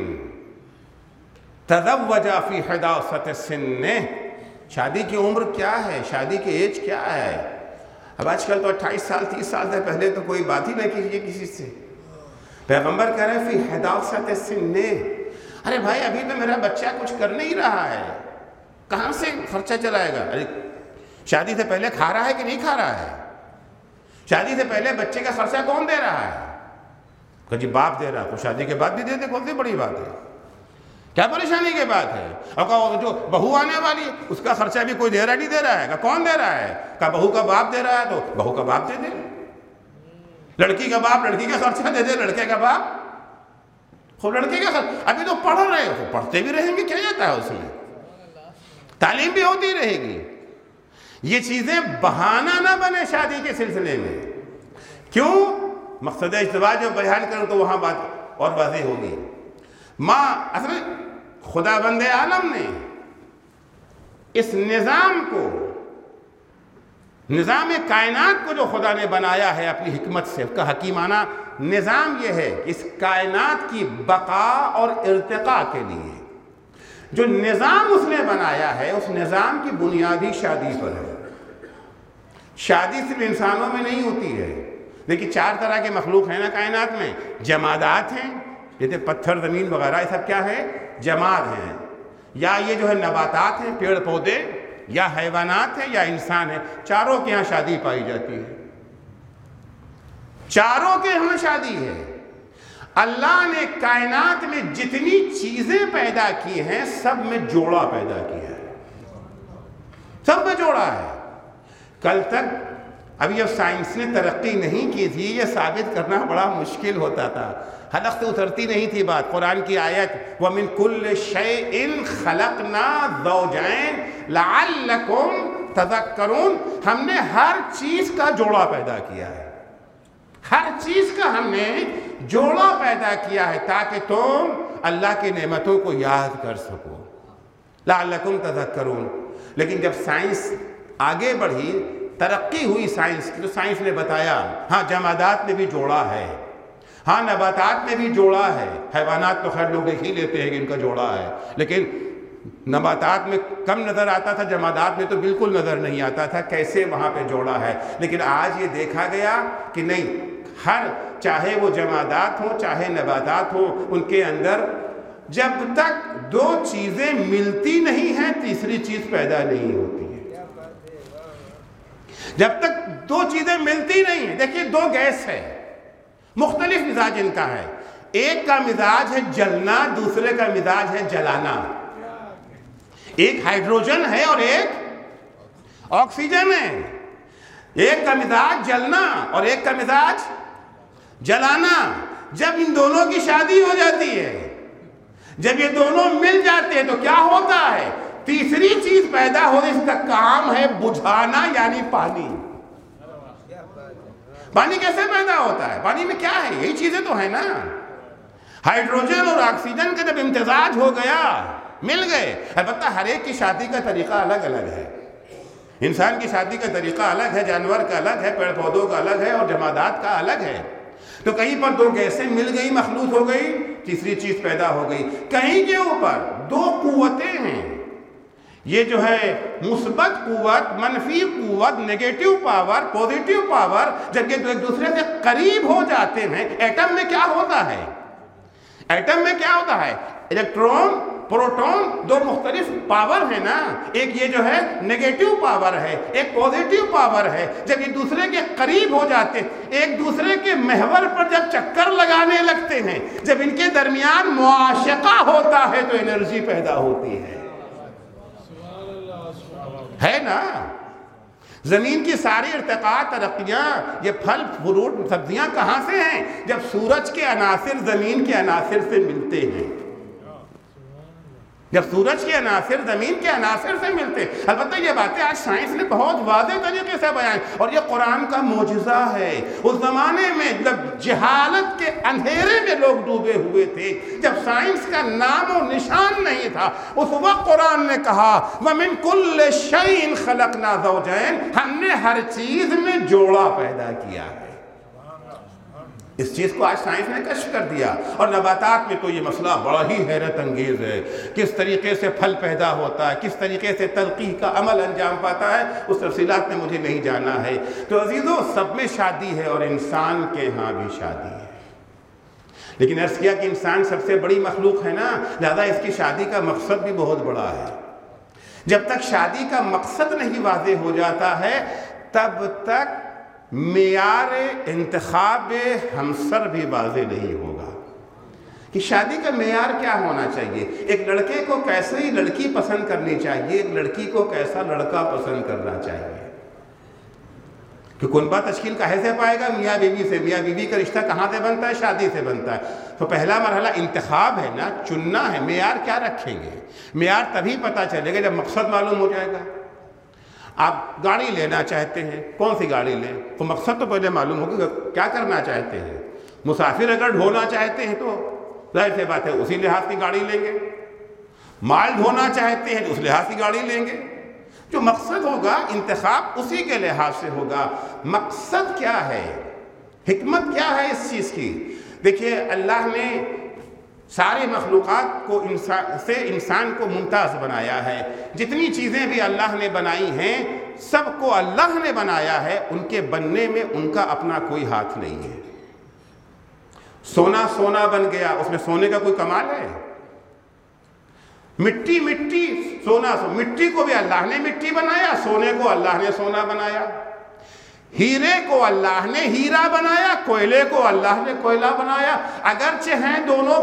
تزوج فی حداثت سنہ، شادی کی عمر کیا ہے، شادی کی ایج کیا ہے؟ اب آج کل تو 28 سال 30 سال سے پہلے تو کوئی بات ہی نہ کیجیے کسی سے۔ پیغمبر کہہ رہے ہیں فی حداثت سنہ، ارے بھائی ابھی تو میرا بچہ کچھ کر نہیں رہا ہے، کہاں سے خرچہ چلائے گا؟ ارے شادی سے پہلے کھا رہا ہے کہ نہیں کھا رہا ہے؟ شادی سے پہلے بچے کا خرچہ کون دے رہا ہے؟ کہ جی باپ دے رہا، تو شادی کے بعد بھی دے دے، کون سی بڑی بات ہے، کیا پریشانی کی بات ہے؟ اور جو بہو آنے والی ہے اس کا خرچہ بھی کوئی دے رہا نہیں دے رہا ہے، کہ کون دے رہا ہے؟ کہ بہو کا باپ دے رہا ہے تو بہو کا باپ دے دے، لڑکی کا باپ لڑکی کا خرچہ دے دے، لڑکے کا باپ خوب لڑکے کا خرچہ، ابھی تو پڑھ رہے ہو پڑھتے بھی رہیں گے، کیا جاتا ہے اس میں، تعلیم بھی ہوتی رہے گی۔ یہ چیزیں بہانہ نہ بنے شادی کے سلسلے میں، کیوں؟ مقصد ازدواج جو بیان کروں تو وہاں بات اور واضح ہوگی۔ اصل خدا بند عالم نے اس نظام کو، نظام کائنات کو جو خدا نے بنایا ہے اپنی حکمت سے، اس کا حکیمانہ نظام یہ ہے کہ اس کائنات کی بقا اور ارتقاء کے لیے جو نظام اس نے بنایا ہے، اس نظام کی بنیادی شادی پر ہے۔ شادی صرف انسانوں میں نہیں ہوتی ہے. دیکھیے 4 طرح کے مخلوق ہیں نا کائنات میں. جمادات ہیں جیسے پتھر زمین وغیرہ، یہ سب کیا ہے؟ جماد ہیں. یا یہ جو ہے نباتات ہیں، پیڑ پودے، یا حیوانات ہیں، یا انسان ہیں. چاروں کے ہاں شادی پائی جاتی ہے. چاروں کے ہاں شادی ہے. اللہ نے کائنات میں جتنی چیزیں پیدا کی ہیں سب میں جوڑا پیدا کیا ہے. سب میں جوڑا ہے. کل تک ابھی جب سائنس نے ترقی نہیں کی تھی یہ ثابت کرنا بڑا مشکل ہوتا تھا. حلق سے اترتی نہیں تھی بات. قرآن کی آیت وَمِن كُلِّ شَيْءٍ خَلَقْنَا زَوْجَيْنِ لَعَلَّكُمْ تَذَكَّرُونَ. ہم نے ہر چیز کا جوڑا پیدا کیا ہے. ہر چیز کا ہم نے جوڑا پیدا کیا ہے تاکہ تم اللہ کی نعمتوں کو یاد کر سکو. لَعَلَّكُمْ تَذَكَّرُونَ. لیکن جب سائنس آگے بڑھی، ترقی ہوئی سائنس کی، تو سائنس نے بتایا ہاں جمادات میں بھی جوڑا ہے، ہاں نباتات میں بھی جوڑا ہے. حیوانات تو خیر لوگ دیکھ ہی لیتے ہیں کہ ان کا جوڑا ہے، لیکن نباتات میں کم نظر آتا تھا، جمادات میں تو بالکل نظر نہیں آتا تھا کیسے وہاں پہ جوڑا ہے. لیکن آج یہ دیکھا گیا کہ نہیں، ہر چاہے وہ جمادات ہوں چاہے نباتات ہوں، ان کے اندر جب تک 2 چیزیں ملتی نہیں ہیں تیسری چیز پیدا نہیں ہوتی ہے. جب تک 2 چیزیں ملتی نہیں ہیں. دیکھیے 2 گیس ہے، مختلف مزاج ان کا ہے. ایک کا مزاج ہے جلنا، دوسرے کا مزاج ہے جلانا. ایک ہائیڈروجن ہے اور ایک آکسیجن ہے. ایک کا مزاج جلنا اور ایک کا مزاج جلانا. جب ان دونوں کی شادی ہو جاتی ہے، جب یہ دونوں مل جاتے ہیں تو کیا ہوتا ہے؟ تیسری چیز پیدا ہو. اس کا کام ہے بجھانا، یعنی پانی. پانی کیسے پیدا ہوتا ہے؟ پانی میں کیا ہے؟ یہی چیزیں تو ہیں نا. ہائیڈروجن اور آکسیجن کا جب امتزاج ہو گیا، مل گئے. البتہ ہر ایک کی شادی کا طریقہ الگ الگ ہے. انسان کی شادی کا طریقہ الگ ہے، جانور کا الگ ہے، پیڑ پودوں کا الگ ہے، اور جمادات کا الگ ہے. تو کہیں پر 2 گیسیں مل گئی، مخلوط ہو گئی، تیسری چیز پیدا ہو گئی. کہیں کے اوپر 2 قوتیں ہیں، یہ جو ہے مثبت قوت، منفی قوت، نیگیٹو پاور، پوزیٹو پاور، جب یہ ایک دوسرے سے قریب ہو جاتے ہیں. ایٹم میں کیا ہوتا ہے؟ ایٹم میں کیا ہوتا ہے؟ الیکٹرون، پروٹون، 2 مختلف پاور ہے نا. ایک یہ جو ہے نیگیٹو پاور ہے، ایک پوزیٹو پاور ہے. جب یہ دوسرے کے قریب ہو جاتے ہیں، ایک دوسرے کے محور پر جب چکر لگانے لگتے ہیں، جب ان کے درمیان معاشقہ ہوتا ہے تو انرجی پیدا ہوتی ہے نا. زمین کی ساری ارتقاء، ترقیاں، یہ پھل فروٹ سبزیاں کہاں سے ہیں؟ جب سورج کے عناصر زمین کے عناصر سے ملتے ہیں. جب سورج کے عناصر زمین کے عناصر سے ملتے ہیں. البتہ یہ باتیں آج سائنس نے بہت واضح طریقے سے بیان، اور یہ قرآن کا معجزہ ہے. اس زمانے میں جب جہالت کے اندھیرے میں لوگ ڈوبے ہوئے تھے، جب سائنس کا نام و نشان نہیں تھا، اس وقت قرآن نے کہا وَمِن كُلِّ شَيْءٍ خَلَقْنَا زَوْجَيْنِ. ہم نے ہر چیز میں جوڑا پیدا کیا ہے. اس چیز کو آج سائنس نے کشف کر دیا. اور نباتات میں تو یہ مسئلہ بڑا ہی حیرت انگیز ہے. کس طریقے سے پھل پیدا ہوتا ہے، کس طریقے سے تلقیح کا عمل انجام پاتا ہے، اس تفصیلات میں مجھے نہیں جانا ہے. تو عزیزو، سب میں شادی ہے اور انسان کے ہاں بھی شادی ہے. لیکن عرض کیا کہ انسان سب سے بڑی مخلوق ہے نا، لہذا اس کی شادی کا مقصد بھی بہت بڑا ہے. جب تک شادی کا مقصد نہیں واضح ہو جاتا ہے تب تک معیار انتخاب ہمسر بھی واضح نہیں ہوگا کہ شادی کا معیار کیا ہونا چاہیے. ایک لڑکے کو کیسی لڑکی پسند کرنی چاہیے، ایک لڑکی کو کیسا لڑکا پسند کرنا چاہیے. کہ کنبہ تشکیل کہاں سے پائے گا؟ میاں بیوی سے. میاں بیوی کا رشتہ کہاں سے بنتا ہے؟ شادی سے بنتا ہے. تو پہلا مرحلہ انتخاب ہے نا، چننا ہے. معیار کیا رکھیں گے؟ معیار تبھی پتہ چلے گا جب مقصد معلوم ہو جائے گا. آپ گاڑی لینا چاہتے ہیں، کون سی گاڑی لیں؟ تو مقصد تو پہلے معلوم ہوگا کیا کرنا چاہتے ہیں. مسافر اگر ڈھونا چاہتے ہیں تو ظاہر سی بات ہے اسی لحاظ کی گاڑی لیں گے. مال ڈھونا چاہتے ہیں تو اس لحاظ کی گاڑی لیں گے. جو مقصد ہوگا انتخاب اسی کے لحاظ سے ہوگا. مقصد کیا ہے، حکمت کیا ہے اس چیز کی؟ دیکھیے اللہ نے ساری مخلوقات کو انسان کو ممتاز بنایا ہے. جتنی چیزیں بھی اللہ نے بنائی ہیں سب کو اللہ نے بنایا ہے، ان کے بننے میں ان کا اپنا کوئی ہاتھ نہیں ہے. سونا سونا بن گیا، اس میں سونے کا کوئی کمال ہے؟ مٹی سونا مٹی کو بھی اللہ نے مٹی بنایا، سونے کو اللہ نے سونا بنایا. ہیرے کو اللہ نے ہیرا بنایا، کوئلے کو اللہ نے کوئلہ بنایا. اگرچہ ہیں دونوں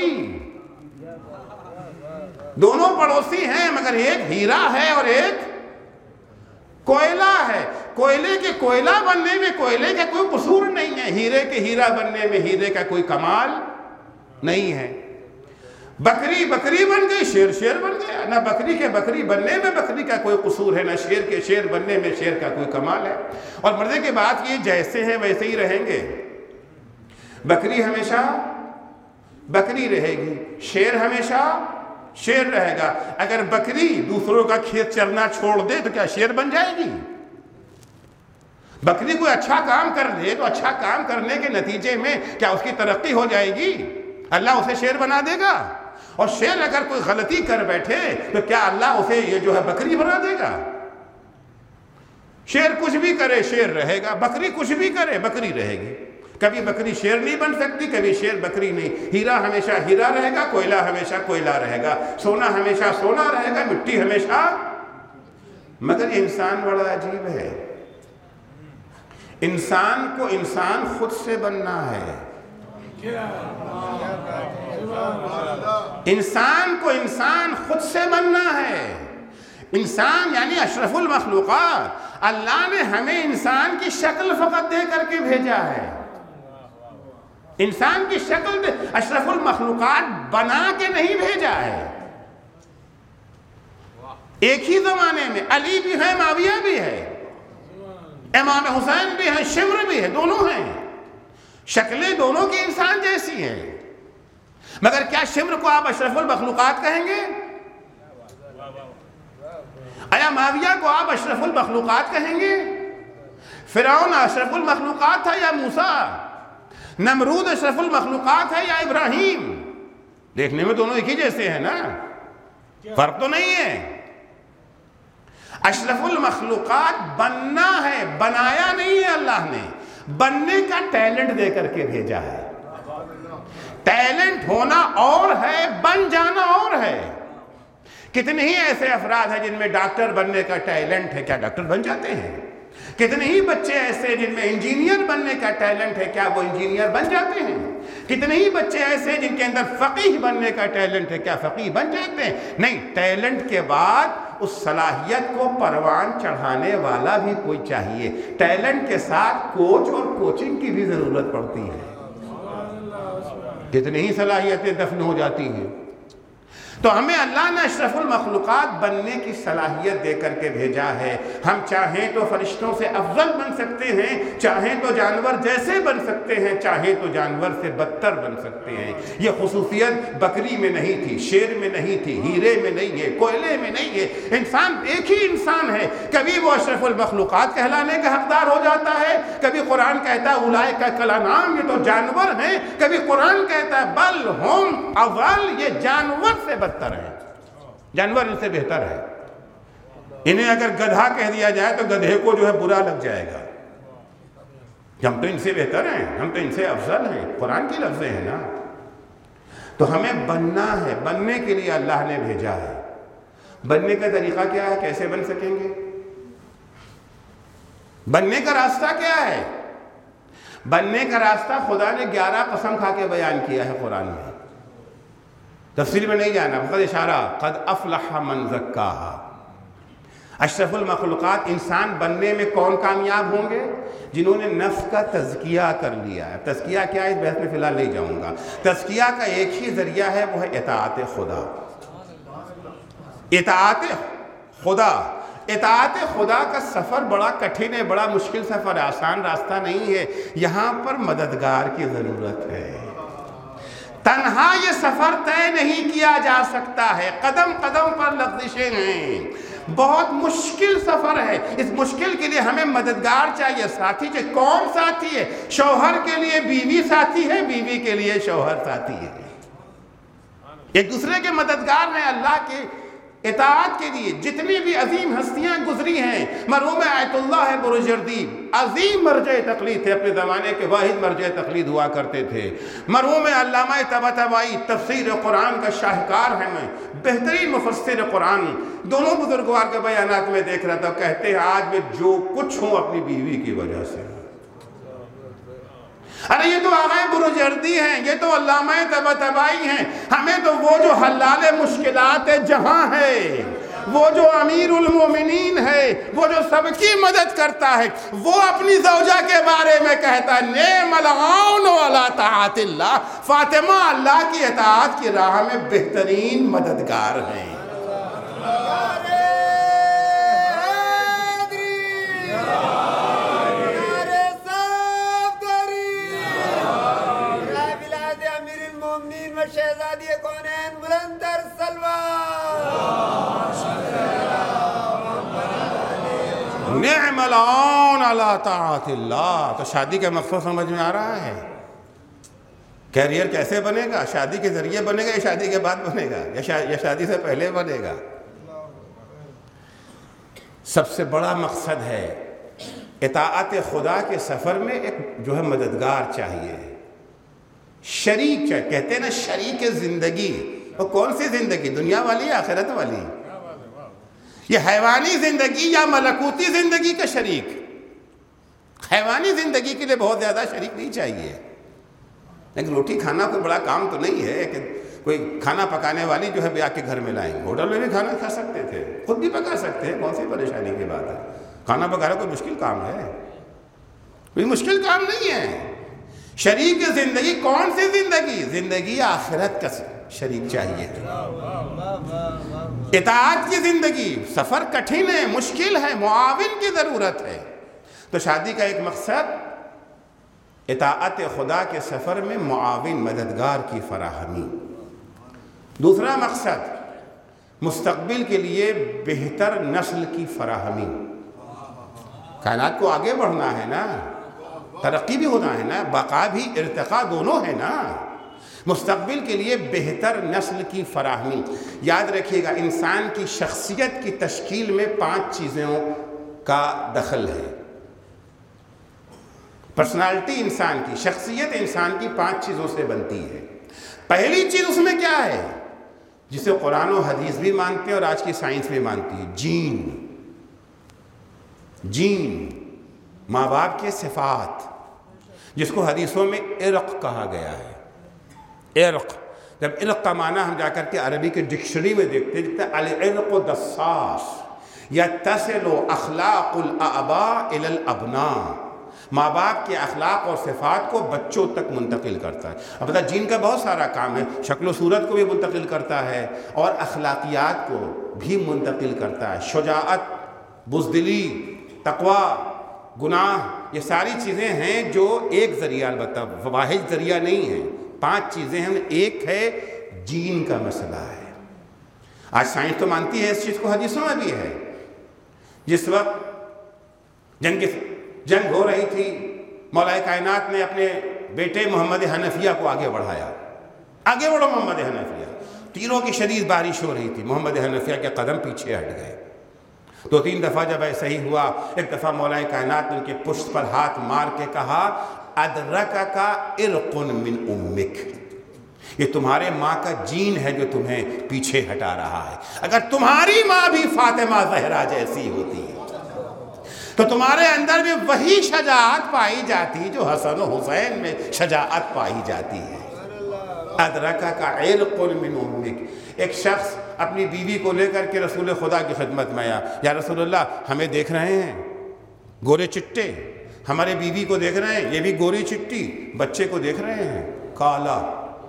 پڑوسی ہیں، مگر ایک ہیرا ہے اور ایک کوئلہ ہے. کوئلے کے کوئلہ بننے میں کوئلے کا کوئی قصور نہیں ہے، ہیرے کے ہیرا بننے میں ہیرے کا کوئی کمال نہیں ہے. بکری بن گئی، شیر بن گیا. نہ بکری کے بکری بننے میں بکری کا کوئی قصور ہے، نہ شیر کے شیر بننے میں شیر کا کوئی کمال ہے. اور مزے کی بات یہ جیسے ہیں ویسے ہی رہیں گے. بکری ہمیشہ بکری رہے گی، شیر ہمیشہ شیر رہے گا. اگر بکری دوسروں کا کھیت چرنا چھوڑ دے تو کیا شیر بن جائے گی؟ بکری کوئی اچھا کام کر دے تو اچھا کام کرنے کے نتیجے میں کیا اس کی ترقی ہو جائے گی؟ اللہ اسے شیر بنا دے گا. اور شیر اگر کوئی غلطی کر بیٹھے تو کیا اللہ اسے یہ جو ہے بکری بنا دے گا؟ شیر کچھ بھی کرے شیر رہے گا، بکری کچھ بھی کرے بکری رہے گی. کبھی بکری شیر نہیں بن سکتی، کبھی شیر بکری نہیں. ہیرا ہمیشہ ہیرا رہے گا، کوئلہ ہمیشہ کوئلہ رہے گا، سونا ہمیشہ سونا رہے گا، مٹی ہمیشہ. مگر انسان بڑا عجیب ہے. انسان کو انسان خود سے بننا ہے. انسان کو انسان خود سے بننا ہے. انسان یعنی اشرف المخلوقات. اللہ نے ہمیں انسان کی شکل فقط دے کر کے بھیجا ہے. انسان کی شکل دے، اشرف المخلوقات بنا کے نہیں بھیجا ہے. ایک ہی زمانے میں علی بھی ہے، معاویہ بھی ہے، امام حسین بھی ہے، شمر بھی ہے، دونوں ہیں. شکلیں دونوں کی انسان جیسی ہیں. مگر کیا شمر کو آپ اشرف المخلوقات کہیں گے؟ آیا معاویہ کو آپ اشرف المخلوقات کہیں گے؟ فرعون اشرف المخلوقات تھا یا موسیٰ؟ نمرود اشرف المخلوقات ہے یا ابراہیم؟ دیکھنے میں دونوں ایک ہی جیسے ہیں نا، فرق تو نہیں ہے. اشرف المخلوقات بننا ہے، بنایا نہیں ہے. اللہ نے بننے کا ٹیلنٹ دے کر کے بھیجا ہے. ٹیلنٹ ہونا اور ہے، بن جانا اور ہے. کتنے ہی ایسے افراد ہیں جن میں ڈاکٹر بننے کا ٹیلنٹ ہے، کیا ڈاکٹر بن جاتے ہیں؟ کتنے ہی بچے ایسے جن میں انجینئر بننے کا ٹیلنٹ ہے، کیا وہ انجینئر بن جاتے ہیں؟ کتنے ہی بچے ایسے جن کے اندر فقیہ بننے کا ٹیلنٹ ہے، کیا فقیہ بن جاتے ہیں؟ نہیں. ٹیلنٹ کے بعد اس صلاحیت کو پروان چڑھانے والا بھی کوئی چاہیے. ٹیلنٹ کے ساتھ کوچ اور کوچنگ کی بھی ضرورت پڑتی ہے. کتنی ہی صلاحیتیں دفن ہو جاتی ہیں. تو ہمیں اللہ نے اشرف المخلوقات بننے کی صلاحیت دے کر کے بھیجا ہے. ہم چاہیں تو فرشتوں سے افضل بن سکتے ہیں، چاہیں تو جانور جیسے بن سکتے ہیں، چاہیں تو جانور سے بدتر بن سکتے ہیں. یہ خصوصیت بکری میں نہیں تھی، شیر میں نہیں تھی، ہیرے میں نہیں ہے، کوئلے میں نہیں ہے. انسان ایک ہی انسان ہے. کبھی وہ اشرف المخلوقات کہلانے کا حقدار ہو جاتا ہے، کبھی قرآن کہتا ہے اولئک کالانعام، یہ تو جانور ہیں. کبھی قرآن کہتا ہے بل ہم اضل، یہ جانور سے بدتر ہے، جانور ان سے بہتر ہے. انہیں اگر گدھا کہہ دیا جائے تو گدھے کو جو ہے برا لگ جائے گا. ہم تو ان سے بہتر ہیں، ہم تو ان سے افضل ہیں. قرآن کی لفظیں ہیں نا. تو ہمیں بننا ہے، بننے کے لیے اللہ نے بھیجا ہے. بننے کا طریقہ کیا ہے؟ کیسے بن سکیں گے؟ بننے کا راستہ کیا ہے؟ بننے کا راستہ خدا نے 11 قسم کھا کے بیان کیا ہے قرآن میں. تفصیل میں نہیں جانا، فقط اشارہ. قد افلح من زکاہا. اشرف المخلوقات انسان بننے میں کون کامیاب ہوں گے؟ جنہوں نے نفس کا تزکیہ کر لیا ہے. تزکیہ کیا ہے اس بحث میں فی الحال نہیں جاؤں گا. تزکیہ کا ایک ہی ذریعہ ہے، وہ ہے اطاعت خدا. اطاعت خدا. اطاعت خدا کا سفر بڑا کٹھن ہے، بڑا مشکل سفر ہے، آسان راستہ نہیں ہے. یہاں پر مددگار کی ضرورت ہے. تنہا یہ سفر طے نہیں کیا جا سکتا ہے، قدم قدم پر لغزشیں ہیں، بہت مشکل سفر ہے. اس مشکل کے لیے ہمیں مددگار چاہیے، ساتھی چاہیے. کون ساتھی ہے؟ شوہر کے لیے بیوی ساتھی ہے، بیوی کے لیے شوہر ساتھی ہے. ایک دوسرے کے مددگار ہیں اللہ کے اطاعت کے لیے. جتنی بھی عظیم ہستیاں گزری ہیں، مرحوم آیت اللہ برجردی عظیم مرجع تقلید تھے، اپنے زمانے کے واحد مرجع تقلید ہوا کرتے تھے. مرحوم علامہ طباطبائی تفسیر قرآن کا شاہکار ہے، میں بہترین مفسر قرآن. دونوں بزرگوار کے بیانات میں دیکھ رہا تھا، کہتے ہیں آج میں جو کچھ ہوں اپنی بیوی کی وجہ سے. ارے یہ تو آغا برجردی ہیں، یہ تو علامہ طباطبائی ہیں. ہمیں تو وہ جو حلال مشکلات جہاں ہے، وہ جو امیر المومنین ہے، وہ جو سب کی مدد کرتا ہے، وہ اپنی زوجہ کے بارے میں کہتا ہے نعم العون علی طاعت اللہ، فاطمہ اللہ کی اطاعت کی راہ میں بہترین مددگار ہیں. شہزادی کونین بلندر سلوان. نعم العون علی طاعت اللہ. تو شادی کا مقصد سمجھ میں آ رہا ہے؟ کیریئر کیسے بنے گا؟ شادی کے ذریعے بنے گا یا شادی کے بعد بنے گا یا شادی سے پہلے بنے گا؟ سب سے بڑا مقصد ہے اطاعت خدا کے سفر میں ایک جو ہے مددگار چاہیے، شریک چاہیے. کہتے ہیں نا شریک زندگی. وہ کون سی زندگی؟ دنیا والی یا آخرت والی؟ یہ حیوانی زندگی یا ملکوتی زندگی کا شریک؟ حیوانی زندگی کے لیے بہت زیادہ شریک نہیں چاہیے. لیکن روٹی کھانا کوئی بڑا کام تو نہیں ہے کہ کوئی کھانا پکانے والی جو ہے بیاہ کے گھر میں لائیں. ہوٹل میں بھی کھانا کھا سکتے تھے، خود بھی پکا سکتے ہیں. کون سی پریشانی کی بات ہے؟ کھانا پکانا کوئی مشکل کام ہے؟ کوئی مشکل کام نہیں ہے. شریک زندگی کون سی زندگی؟ زندگی آخرت کا شریک چاہیے. اطاعت کی زندگی. سفر کٹھن ہے، مشکل ہے، معاون کی ضرورت ہے. تو شادی کا ایک مقصد اطاعت خدا کے سفر میں معاون مددگار کی فراہمی. دوسرا مقصد مستقبل کے لیے بہتر نسل کی فراہمی. کائنات کو آگے بڑھنا ہے نا، ترقی بھی ہونا ہے نا، بقا بھی، ارتقاء دونوں ہے نا. مستقبل کے لیے بہتر نسل کی فراہمی. یاد رکھیے گا انسان کی شخصیت کی تشکیل میں 5 چیزوں کا دخل ہے. پرسنالٹی انسان کی، شخصیت انسان کی 5 چیزوں سے بنتی ہے. پہلی چیز اس میں کیا ہے جسے قرآن و حدیث بھی مانتے ہیں اور آج کی سائنس بھی مانتی ہے؟ جین، ماں باپ کے صفات، جس کو حدیثوں میں عرق کہا گیا ہے. عرق، جب عرق کا معنی ہم جا کر کے عربی کے ڈکشنری میں دیکھتے ہیں، العرق دساس یتصل اخلاق الآباء الی الابناء. ماں باپ کے اخلاق اور صفات کو بچوں تک منتقل کرتا ہے. اب بتا جین کا بہت سارا کام ہے، شکل و صورت کو بھی منتقل کرتا ہے اور اخلاقیات کو بھی منتقل کرتا ہے. شجاعت، بزدلی، تقوی، گناہ، یہ ساری چیزیں ہیں جو ایک ذریعہ، البتہ واحد ذریعہ نہیں ہیں. 5 چیزیں ہیں. ایک ہے جین کا مسئلہ ہے. آج سائنس تو مانتی ہے اس چیز کو، حدیثوں میں بھی ہے. جس وقت جنگ ہو رہی تھی، مولا کائنات نے اپنے بیٹے محمد حنفیہ کو آگے بڑھایا. آگے بڑھو محمد حنفیہ. تیروں کی شدید بارش ہو رہی تھی، محمد حنفیہ کے قدم پیچھے ہٹ گئے. 2-3 دفعہ جب ایسا ہی ہوا، ایک دفعہ مولا کائنات نے ان کے پشت پر ہاتھ مار کے کہا ادرکک عرق من امک، یہ تمہارے ماں کا جین ہے جو تمہیں پیچھے ہٹا رہا ہے. اگر تمہاری ماں بھی فاطمہ زہرا جیسی ہوتی تو تمہارے اندر بھی وہی شجاعت پائی جاتی جو حسن و حسین میں شجاعت پائی جاتی ہے. ادرکک عرق من امک. ایک شخص اپنی بیوی کو لے کر کے رسول خدا کی خدمت میں آیا. یا رسول اللہ، ہمیں دیکھ رہے ہیں گورے چٹے، ہمارے بیوی کو دیکھ رہے ہیں، یہ بھی گوری چٹی، بچے کو دیکھ رہے ہیں کالا،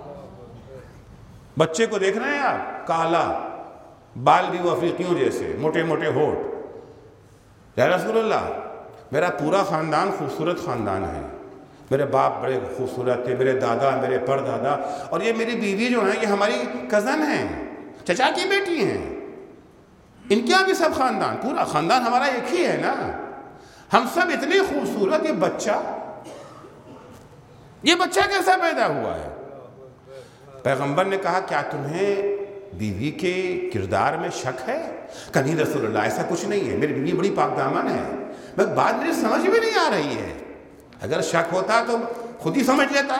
بچے کو دیکھ رہے ہیں آپ کالا، بال بھی وہ افریقیوں جیسے، موٹے موٹے ہونٹ. یا رسول اللہ، میرا پورا خاندان خوبصورت خاندان ہے، میرے باپ بڑے خوبصورت تھے، میرے دادا، میرے پردادا، اور یہ میری بیوی جو ہیں یہ ہماری کزن ہیں، چچا کی بیٹی ہیں. ان کے بھی سب خاندان، پورا خاندان ہمارا ایک ہی ہے نا، ہم سب اتنے خوبصورت. یہ بچہ کیسا پیدا ہوا ہے؟ پیغمبر نے کہا کیا تمہیں بیوی کے کردار میں شک ہے؟ کہ نہیں رسول اللہ ایسا کچھ نہیں ہے، میری بیوی بڑی پاک دامن ہے، بس بات میری سمجھ میں نہیں آ رہی ہے۔ اگر شک ہوتا تو خود ہی سمجھ لیتا،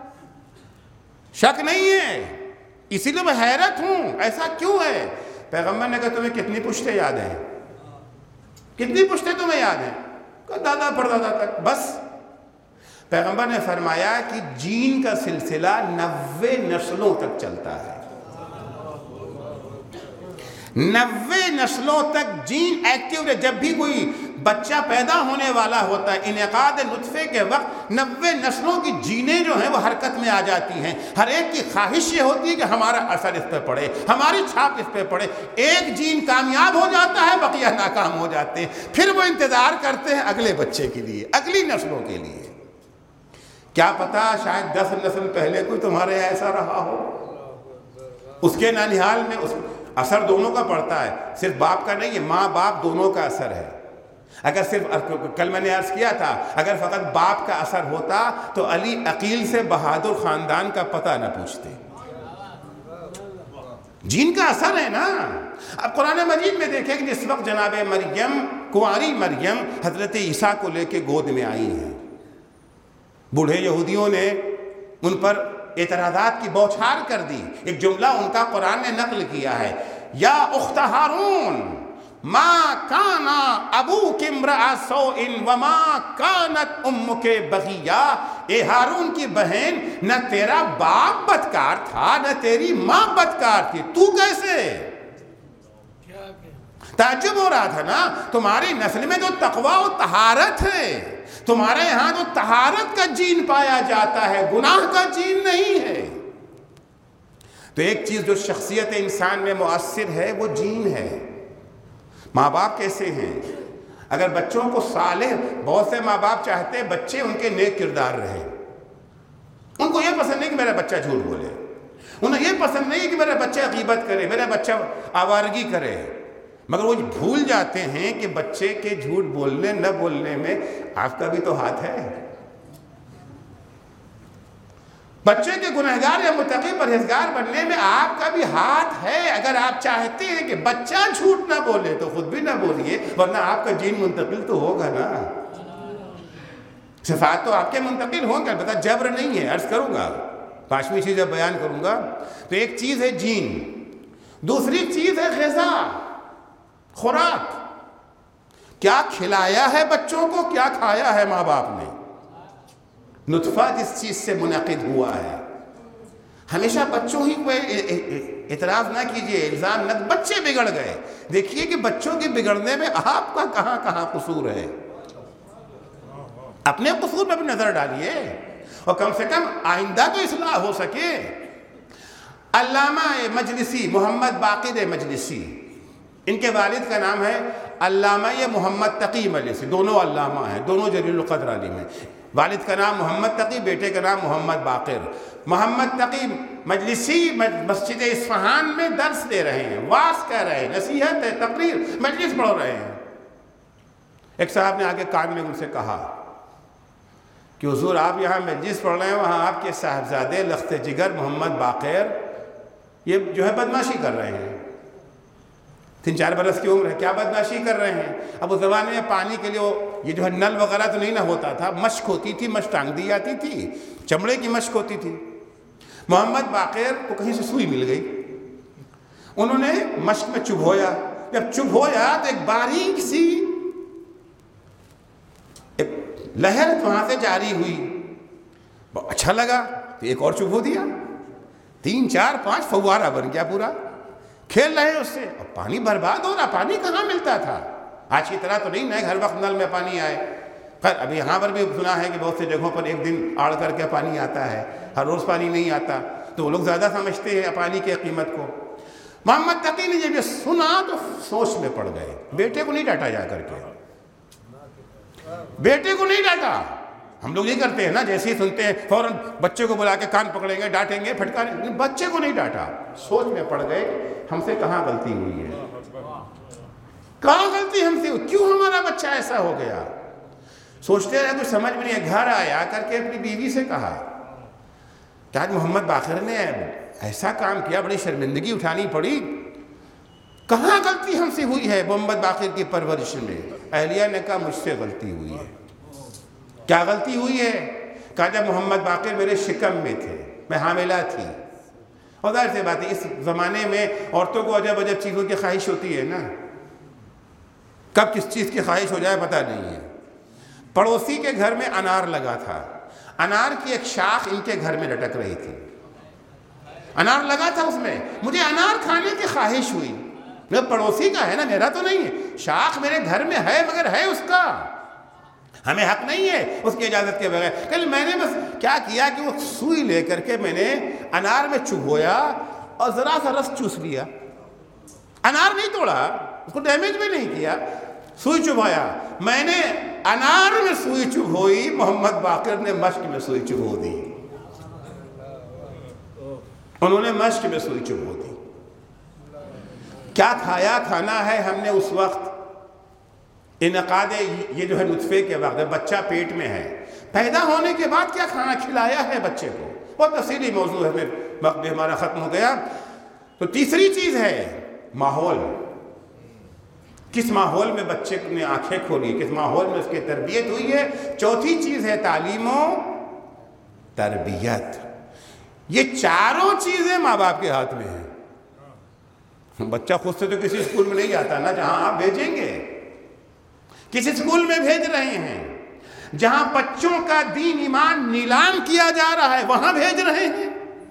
شک نہیں ہے، اسی لیے میں حیرت ہوں ایسا کیوں ہے۔ پیغمبر نے کہا تمہیں کتنی پشتیں یاد ہیں؟ کتنی پشتیں تمہیں یاد ہیں؟ کہا دادا پردادا تک بس۔ پیغمبر نے فرمایا کہ جین کا سلسلہ 90 نسلوں تک چلتا ہے، 90 نسلوں تک جین ایکٹیو ہے۔ جب بھی کوئی بچہ پیدا ہونے والا ہوتا ہے انعقاد نطفے کے وقت 90 نسلوں کی جینیں جو ہیں وہ حرکت میں آ جاتی ہیں۔ ہر ایک کی خواہش یہ ہوتی ہے کہ ہمارا اثر اس پہ پڑے، ہماری چھاپ اس پہ پڑے۔ ایک جین کامیاب ہو جاتا ہے، بقیہ ناکام ہو جاتے ہیں، پھر وہ انتظار کرتے ہیں اگلے بچے کے لیے، اگلی نسلوں کے لیے۔ کیا پتا شاید 10 نسل پہلے کوئی تمہارے یہاں ایسا رہا ہو، اس کے نانیہال میں اس اثر دونوں کا پڑتا ہے، صرف باپ کا نہیں ہے، ماں باپ دونوں کا اثر ہے۔ اگر صرف کل میں نے عرض کیا تھا اگر فقط باپ کا اثر ہوتا تو علی عقیل سے بہادر خاندان کا پتہ نہ پوچھتے۔ جین کا اثر ہے نا۔ اب قرآن مجید میں دیکھیں کہ جس وقت جناب مریم، کنواری مریم حضرت عیسیٰ کو لے کے گود میں آئی ہیں، بوڑھے یہودیوں نے ان پر اعتراضات کی بوچھار کر دی۔ ایک جملہ ان کا قرآن نے نقل کیا ہے، یا اخت ہارون ما کان ابوک امرأ سوء وما کانت امک بغیہ، اے ہارون کی بہن نہ تیرا باپ بدکار تھا نہ تیری ماں بدکار تھی، تو کیسے؟ تعجب ہو رہا تھا نا، تمہاری نسل میں تو تقوی و طہارت ہے، تمہارے یہاں تو طہارت کا جین پایا جاتا ہے، گناہ کا جین نہیں ہے۔ تو ایک چیز جو شخصیت انسان میں مؤثر ہے وہ جین ہے۔ ماں باپ کیسے ہیں؟ اگر بچوں کو صالح، بہت سے ماں باپ چاہتے ہیں بچے ان کے نیک کردار رہے، ان کو یہ پسند نہیں کہ میرا بچہ جھوٹ بولے، انہیں یہ پسند نہیں کہ میرا بچہ غیبت کرے، میرا بچہ آوارگی کرے، مگر وہ بھول جاتے ہیں کہ بچے کے جھوٹ بولنے نہ بولنے میں آپ کا بھی تو ہاتھ ہے۔ بچے کے گنہگار یا متقی پرہیزگار بننے میں آپ کا بھی ہاتھ ہے۔ اگر آپ چاہتے ہیں کہ بچہ جھوٹ نہ بولے تو خود بھی نہ بولیے، ورنہ آپ کا جین منتقل تو ہوگا نا، صفات تو آپ کے منتقل ہوں گے، البتہ جبر نہیں ہے۔ عرض کروں گا 5ویں چیز جب بیان کروں گا تو ایک چیز ہے جین، دوسری چیز ہے غذا، خوراک۔ کیا کھلایا ہے بچوں کو، کیا کھایا ہے ماں باپ نے؟ نطفہ جس چیز سے منعقد ہوا ہے، ہمیشہ بچوں ہی کو اعتراض نہ کیجئے، الزام نہ، بچے بگڑ گئے، دیکھیے کہ بچوں کے بگڑنے میں آپ کا کہاں کہاں قصور ہے، اپنے قصور پر بھی نظر ڈالیے اور کم سے کم آئندہ تو اصلاح ہو سکے۔ علامہ مجلسی، محمد باقر مجلسی، ان کے والد کا نام ہے علامہ محمد تقی مجلسی، دونوں علامہ ہیں، دونوں جلیل القدر عالم ہیں۔ والد کا نام محمد تقی، بیٹے کا نام محمد باقر۔ محمد تقی مجلسی مسجد اصفہان میں درس دے رہے ہیں، واعظ کر رہے ہیں، نصیحت ہے، تقریر، مجلس پڑھ رہے ہیں۔ ایک صاحب نے آگے کان میں ان سے کہا کہ حضور آپ یہاں مجلس پڑھ رہے ہیں، وہاں آپ کے صاحبزادے لخت جگر محمد باقر یہ جو ہے بدمعاشی کر رہے ہیں، 3-4 برس کی عمر ہے، کیا بدمعاشی کر رہے ہیں؟ اب اس زمانے میں پانی کے لیے یہ جو ہے نل وغیرہ تو نہیں نہ ہوتا تھا، مشک ہوتی تھی، مشک ٹانگ دی جاتی تھی، چمڑے کی مشک ہوتی تھی۔ محمد باقر کو کہیں سے سوئی مل گئی، انہوں نے مشک میں چبھویا، جب چبھویا تو ایک باریک سی ایک لہر وہاں سے جاری ہوئی، بہت اچھا لگا تو ایک اور چبھو دیا، 3 4 5 فوارہ بن گیا پورا، کھیل رہے اس سے، اب پانی برباد ہو رہا، پانی کہاں ملتا تھا؟ آج کی طرح تو نہیں نا ہر وقت نل میں پانی آئے، خیر ابھی یہاں پر بھی سنا ہے کہ بہت سے جگہوں پر ایک دن آڑ کر کے پانی آتا ہے، ہر روز پانی نہیں آتا، تو وہ لوگ زیادہ سمجھتے ہیں پانی کی قیمت کو۔ محمد تقی نے جب یہ سنا تو سوچ میں پڑ گئے، بیٹے کو نہیں ڈانٹا جا کر کے، بیٹے کو نہیں ڈانٹا۔ ہم لوگ یہ کرتے ہیں نا، جیسے ہی سنتے ہیں فوراً بچے کو بلا کے کان پکڑیں گے، ڈانٹیں گے، پھٹکاریں گے، بچے کو نہیں ڈانٹا، سوچ میں پڑ گئے ہم سے کہاں غلطی ہوئی ہے، کہاں غلطی ہم سے، کیوں ہمارا بچہ ایسا ہو گیا؟ سوچتے رہے، کچھ سمجھ میں نہیں، گھر آیا کر کے اپنی بیوی سے کہا کہ آج محمد باقر نے ایسا کام کیا، بڑی شرمندگی اٹھانی پڑی. کہاں غلطی ہم سے ہوئی ہے محمد باقر کی پرورش میں؟ اہلیہ نے کہا مجھ سے غلطی ہوئی ہے. کیا غلطی ہوئی ہے؟ کہا جب محمد باقر میرے شکم میں تھے، میں حاملہ تھی. اور ظاہر سی بات ہے اس زمانے میں عورتوں کو عجب عجب چیزوں کی خواہش ہوتی ہے نا، کب کس چیز کی خواہش ہو جائے پتہ نہیں ہے. پڑوسی کے گھر میں انار لگا تھا، انار کی ایک شاخ ان کے گھر میں لٹک رہی تھی، انار لگا تھا اس میں، مجھے انار کھانے کی خواہش ہوئی. پڑوسی کا ہے نا، میرا تو نہیں ہے، شاخ میرے گھر میں ہے مگر ہے اس کا، ہمیں حق نہیں ہے اس کی اجازت کے بغیر. کل میں نے بس کیا کیا کہ وہ سوئی لے کر کے میں نے انار میں چبھویا اور ذرا سا رس چوس لیا. انار نہیں توڑا، اس کو ڈیمیج بھی نہیں کیا، سوئی چبھایا. میں نے انار میں سوئی چبھوئی، محمد باقر نے مشک میں سوئی چبھو دی. انہوں نے مشک میں سوئی چبھو دی. کیا کھایا کھانا ہے ہم نے اس وقت؟ انعقاد یہ جو ہے نطفے کے وقت بچہ پیٹ میں ہے، پیدا ہونے کے بعد کیا کھانا کھلایا ہے بچے کو، بہت تفصیلی موضوع ہے، وقت بھی ہمارا ختم ہو گیا. تو تیسری چیز ہے ماحول. کس ماحول میں بچے نے آنکھیں کھولی، کس ماحول میں اس کی تربیت ہوئی ہے. چوتھی چیز ہے تعلیم و تربیت. یہ چاروں چیزیں ماں باپ کے ہاتھ میں ہیں. بچہ خود سے تو کسی اسکول میں نہیں جاتا نا جہاں آپ بھیجیں گے، کسی اسکول میں بھیج رہے ہیں جہاں بچوں کا دین ایمان نیلام کیا جا رہا ہے، وہاں بھیج رہے ہیں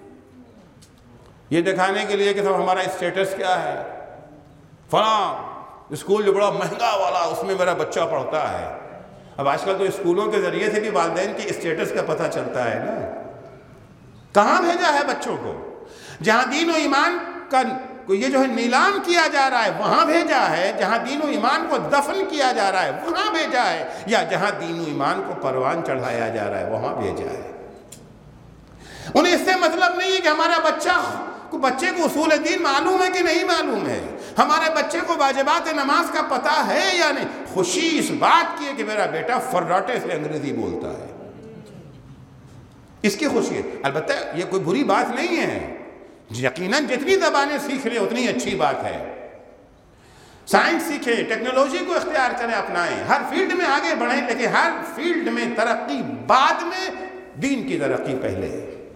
یہ دکھانے کے لیے کہ صاحب ہمارا اسٹیٹس کیا ہے. فلاں اسکول جو بڑا مہنگا والا اس میں میرا بچہ پڑھتا ہے. اب آج کل تو اسکولوں کے ذریعے سے بھی والدین کی اسٹیٹس کا پتہ چلتا ہے نا. کہاں بھیجا ہے بچوں کو؟ جہاں دین و ایمان کا یہ جو ہے نیلام کیا جا رہا ہے وہاں بھیجا ہے، جہاں دین و ایمان کو دفن کیا جا رہا ہے وہاں بھیجا ہے، یا جہاں دین و ایمان کو پروان چڑھایا جا رہا ہے وہاں بھیجا ہے. انہیں اس سے مطلب نہیں ہے کہ ہمارا بچے کو اصول دین معلوم ہے کہ نہیں معلوم ہے، ہمارے بچے کو واجبات نماز کا پتہ ہے یا نہیں. خوشی اس بات کی ہے کہ میرا بیٹا فراٹے سے انگریزی بولتا ہے، اس کی خوشی ہے. البتہ یہ کوئی بری بات نہیں ہے، یقیناً جتنی زبانیں سیکھ لیں اتنی اچھی بات ہے. سائنس سیکھیں، ٹیکنالوجی کو اختیار کریں، اپنائیں، ہر فیلڈ میں آگے بڑھیں، لیکن ہر فیلڈ میں ترقی بعد میں، دین کی ترقی پہلے.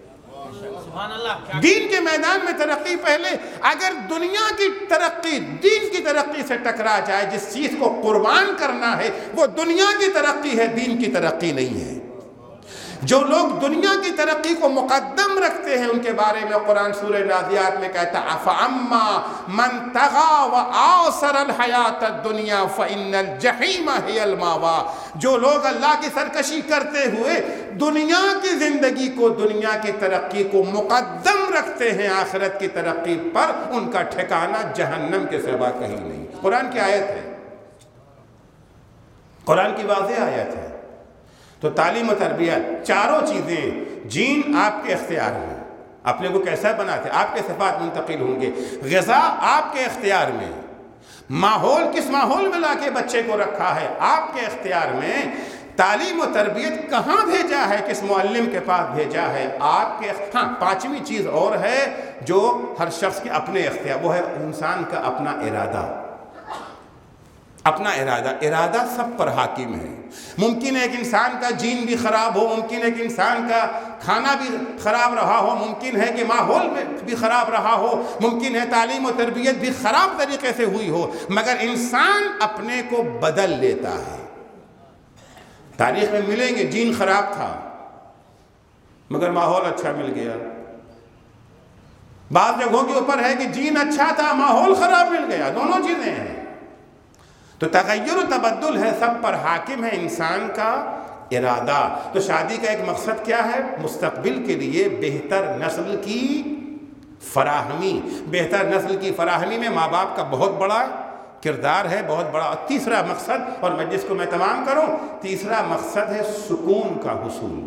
دین کے میدان میں ترقی پہلے. اگر دنیا کی ترقی دین کی ترقی سے ٹکرا جائے، جس چیز کو قربان کرنا ہے وہ دنیا کی ترقی ہے، دین کی ترقی نہیں ہے. جو لوگ دنیا کی ترقی کو مقدم رکھتے ہیں ان کے بارے میں قرآن سورہ نازعات میں کہتا ہے فَأَمَّا مَنْ طَغَى وَآثَرَ الْحَيَاةَ الدُّنْيَا فَإِنَّ الْجَحِيمَ هِيَ الْمَأْوَىٰ. جو لوگ اللہ کی سرکشی کرتے ہوئے دنیا کی زندگی کو، دنیا کی ترقی کو مقدم رکھتے ہیں آخرت کی ترقی پر، ان کا ٹھکانہ جہنم کے سوا کہیں نہیں. قرآن کی آیت ہے، قرآن کی واضح آیت ہے. تو تعلیم و تربیت چاروں چیزیں، جین آپ کے اختیار میں، اپنے کو کیسا بناتے آپ کے صفات منتقل ہوں گے. غذا آپ کے اختیار میں، ماحول کس ماحول میں لا کے بچے کو رکھا ہے آپ کے اختیار میں. تعلیم و تربیت کہاں بھیجا ہے، کس معلم کے پاس بھیجا ہے آپ کے. ہاں پانچویں چیز اور ہے جو ہر شخص کے اپنے اختیار، وہ ہے انسان کا اپنا ارادہ. اپنا ارادہ سب پر حاکم ہے. ممکن ہے ایک انسان کا جین بھی خراب ہو، ممکن ہے کہ انسان کا کھانا بھی خراب رہا ہو، ممکن ہے کہ ماحول میں بھی خراب رہا ہو، ممکن ہے تعلیم و تربیت بھی خراب طریقے سے ہوئی ہو، مگر انسان اپنے کو بدل لیتا ہے. تاریخ میں ملیں گے جین خراب تھا مگر ماحول اچھا مل گیا. بعض جگہوں کے اوپر ہے کہ جین اچھا تھا ماحول خراب مل گیا، دونوں چیزیں ہیں. تو تغیر و تبدل ہے، سب پر حاکم ہے انسان کا ارادہ. تو شادی کا ایک مقصد کیا ہے؟ مستقبل کے لیے بہتر نسل کی فراہمی. بہتر نسل کی فراہمی میں ماں باپ کا بہت بڑا کردار ہے، بہت بڑا. تیسرا مقصد، اور میں جس کو میں تمام کروں، تیسرا مقصد ہے سکون کا حصول،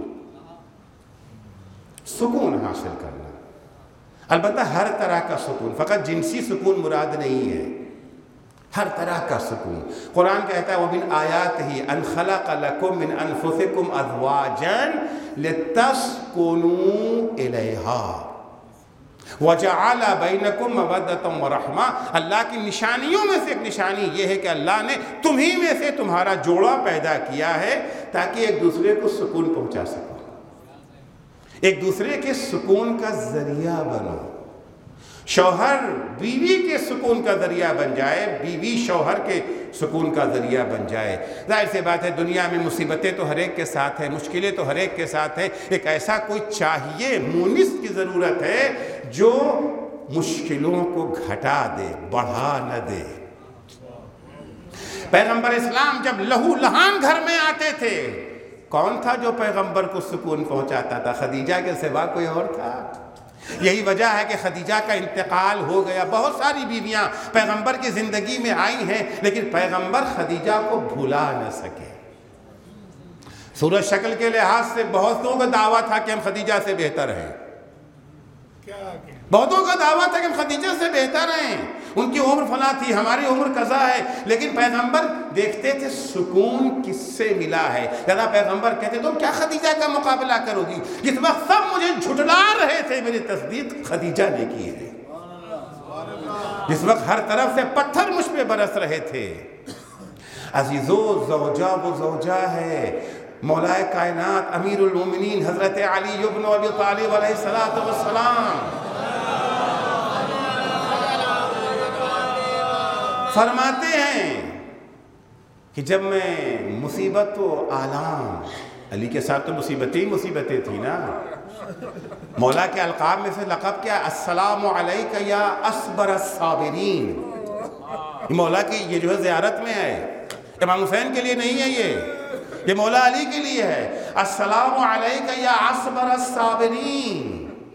سکون حاصل کرنا. البتہ ہر طرح کا سکون، فقط جنسی سکون مراد نہیں ہے، ہر طرح کا سکون. قرآن کہتا ہے وَمِنْ آيَاتِهِ أَنْ خَلَقَ لَكُم مِّنْ أَنفُسِكُمْ أَزْوَاجًا لِتَسْكُنُوا إِلَيْهَا. وَجَعَلَ بَيْنَكُمْ مَوَدَّةً وَرَحْمَةً، اللہ کی نشانیوں میں سے ایک نشانی یہ ہے کہ اللہ نے تمہیں میں سے تمہارا جوڑا پیدا کیا ہے تاکہ ایک دوسرے کو سکون پہنچا سکو، ایک دوسرے کے سکون کا ذریعہ بنو۔ شوہر بیوی کے سکون کا ذریعہ بن جائے، بیوی شوہر کے سکون کا ذریعہ بن جائے۔ ظاہر سی بات ہے دنیا میں مصیبتیں تو ہر ایک کے ساتھ ہیں، مشکلیں تو ہر ایک کے ساتھ ہیں، ایک ایسا کوئی چاہیے، مونس کی ضرورت ہے جو مشکلوں کو گھٹا دے، بڑھا نہ دے۔ پیغمبر اسلام جب لہو لہان گھر میں آتے تھے، کون تھا جو پیغمبر کو سکون پہنچاتا تھا؟ خدیجہ کے سوا کوئی اور تھا؟ یہی وجہ ہے کہ خدیجہ کا انتقال ہو گیا۔ بہت ساری بیویاں پیغمبر کی زندگی میں آئی ہیں لیکن پیغمبر خدیجہ کو بھلا نہ سکے۔ صورت شکل کے لحاظ سے بہتوں کا دعویٰ تھا کہ ہم خدیجہ سے بہتر ہیں، بہتوں کا دعویٰ تھا کہ ہم خدیجہ سے بہتر ہیں، ان کی عمر فلاں تھی، ہماری عمر قضا ہے، لیکن پیغمبر دیکھتے تھے سکون کس سے ملا ہے۔ لہذا پیغمبر کہتے تم کیا خدیجہ کا مقابلہ کرو گی؟ جس وقت سب مجھے جھٹلا رہے تھے میری تصدیق خدیجہ نے کی ہے، جس وقت ہر طرف سے پتھر مجھ پہ برس رہے تھے۔ عزیزو، زوجہ وہ زوجہ ہے، مولا کائنات امیر المومنین حضرت علی بن ابی طالب علیہ السلام فرماتے ہیں کہ جب میں مصیبت و آلام، علی کے ساتھ تو مصیبتیں تھیں نا، مولا کے القاب میں سے لقب کیا؟ السلام علیک یا اصبر الصابرین۔ مولا کی یہ جو ہے زیارت میں ہے، امام حسین کے لیے نہیں ہے، یہ مولا علی کے لیے ہے۔ السلام علیک یا اصبر الصابرین،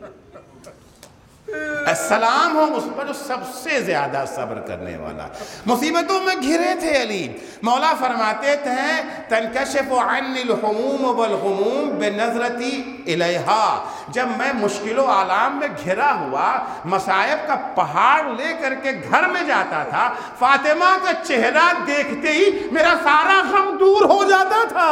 السلام ہو اس پر جو سب سے زیادہ صبر کرنے والا۔ مصیبتوں میں گھرے تھے علی، مولا فرماتے تھے تنکشف عنی الہموم والغموم بنظرتی الیہا، جب میں مشکل و آلام میں گھرا ہوا مصائب کا پہاڑ لے کر کے گھر میں جاتا تھا، فاطمہ کا چہرہ دیکھتے ہی میرا سارا غم دور ہو جاتا تھا۔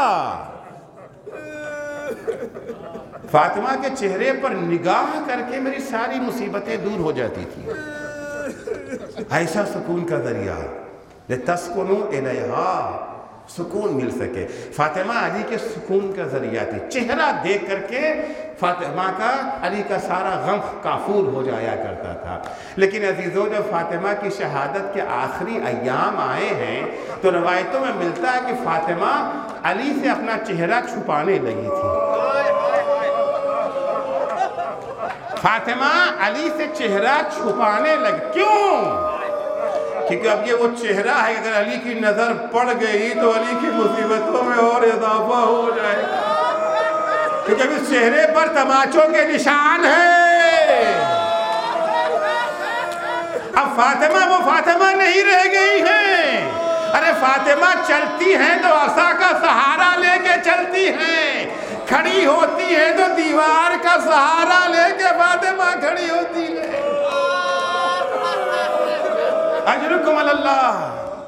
فاطمہ کے چہرے پر نگاہ کر کے میری ساری مصیبتیں دور ہو جاتی تھی۔ ایسا سکون کا ذریعہ لتسکنوا الیہا، سکون مل سکے۔ فاطمہ علی کے سکون کا ذریعہ تھی، چہرہ دیکھ کر کے فاطمہ کا علی کا سارا غم کافور ہو جایا کرتا تھا۔ لیکن عزیزو، جب فاطمہ کی شہادت کے آخری ایام آئے ہیں تو روایتوں میں ملتا ہے کہ فاطمہ علی سے اپنا چہرہ چھپانے لگی تھی۔ فاطمہ علی سے چہرہ چھپانے لگ، کیوں؟ کیونکہ اب یہ وہ چہرہ ہے، اگر علی کی نظر پڑ گئی تو علی کی مصیبتوں میں اور اضافہ ہو جائے گا، کیونکہ اب اس چہرے پر تماچوں کے نشان ہیں۔ اب فاطمہ وہ فاطمہ نہیں رہ گئی ہیں۔ ارے فاطمہ چلتی ہیں تو عصا کا سہارا لے کے چلتی ہیں، کھڑی ہوتی ہیں تو دیوار کا سہارا لے کے فاطمہ کھڑی ہوتی ہے۔ اجرکم اللہ۔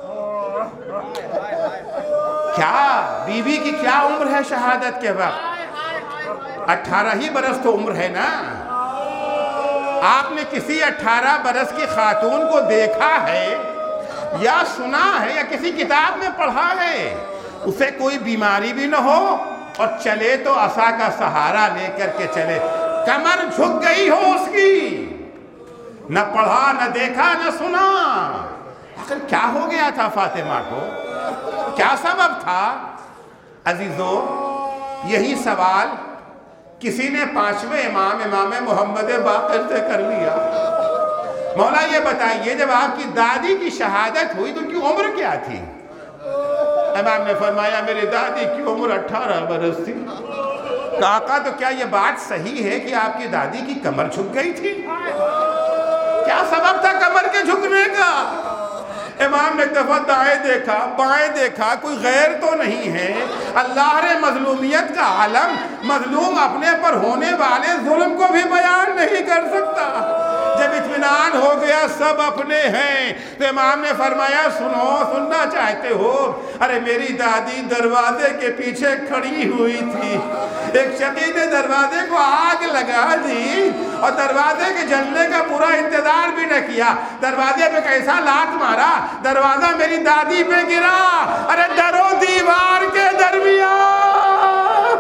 کیا بیوی کی کیا عمر ہے شہادت کے وقت؟ 18 ہی برس تو عمر ہے نا۔ آپ نے کسی 18 برس کی خاتون کو دیکھا ہے یا سنا ہے یا کسی کتاب میں پڑھا ہے؟ اسے کوئی بیماری بھی نہ ہو اور چلے تو عصا کا سہارا لے کر کے چلے، کمر جھک گئی ہو اس کی، نہ پڑھا نہ دیکھا نہ سنا۔ آخر کیا ہو گیا تھا فاطمہ کو؟ کیا سبب تھا؟ عزیزو، یہی سوال کسی نے 5ویں امام محمد باقر سے کر لیا۔ مولا یہ بتائیے جب آپ کی دادی کی شہادت ہوئی تو ان کی عمر کیا تھی؟ امام نے فرمایا میری دادی کی عمر 18 برس تھی۔ آقا تو کیا یہ بات صحیح ہے کہ آپ کی دادی کی کمر جھک گئی تھی؟ کیا سبب تھا کمر کے جھکنے کا؟ امام نے ایک دفعہ دائیں دیکھا بائیں دیکھا، کوئی غیر تو نہیں ہے۔ اللہ نے مظلومیت کا عالم، مظلوم اپنے پر ہونے والے ظلم کو بھی بیان نہیں کر سکتا۔ جب اطمینان ہو گیا سب اپنے ہیں تو امام نے فرمایا سنو، سننا چاہتے ہو؟ ارے میری دادی دروازے کے پیچھے کھڑی ہوئی تھی، ایک شقی نے دروازے کو آگ لگا دی اور دروازے کے جلنے کا پورا انتظار بھی نہ کیا، دروازے پہ کیسا لات مارا، دروازہ میری دادی پہ گرا۔ ارے در و دیوار کے درمیان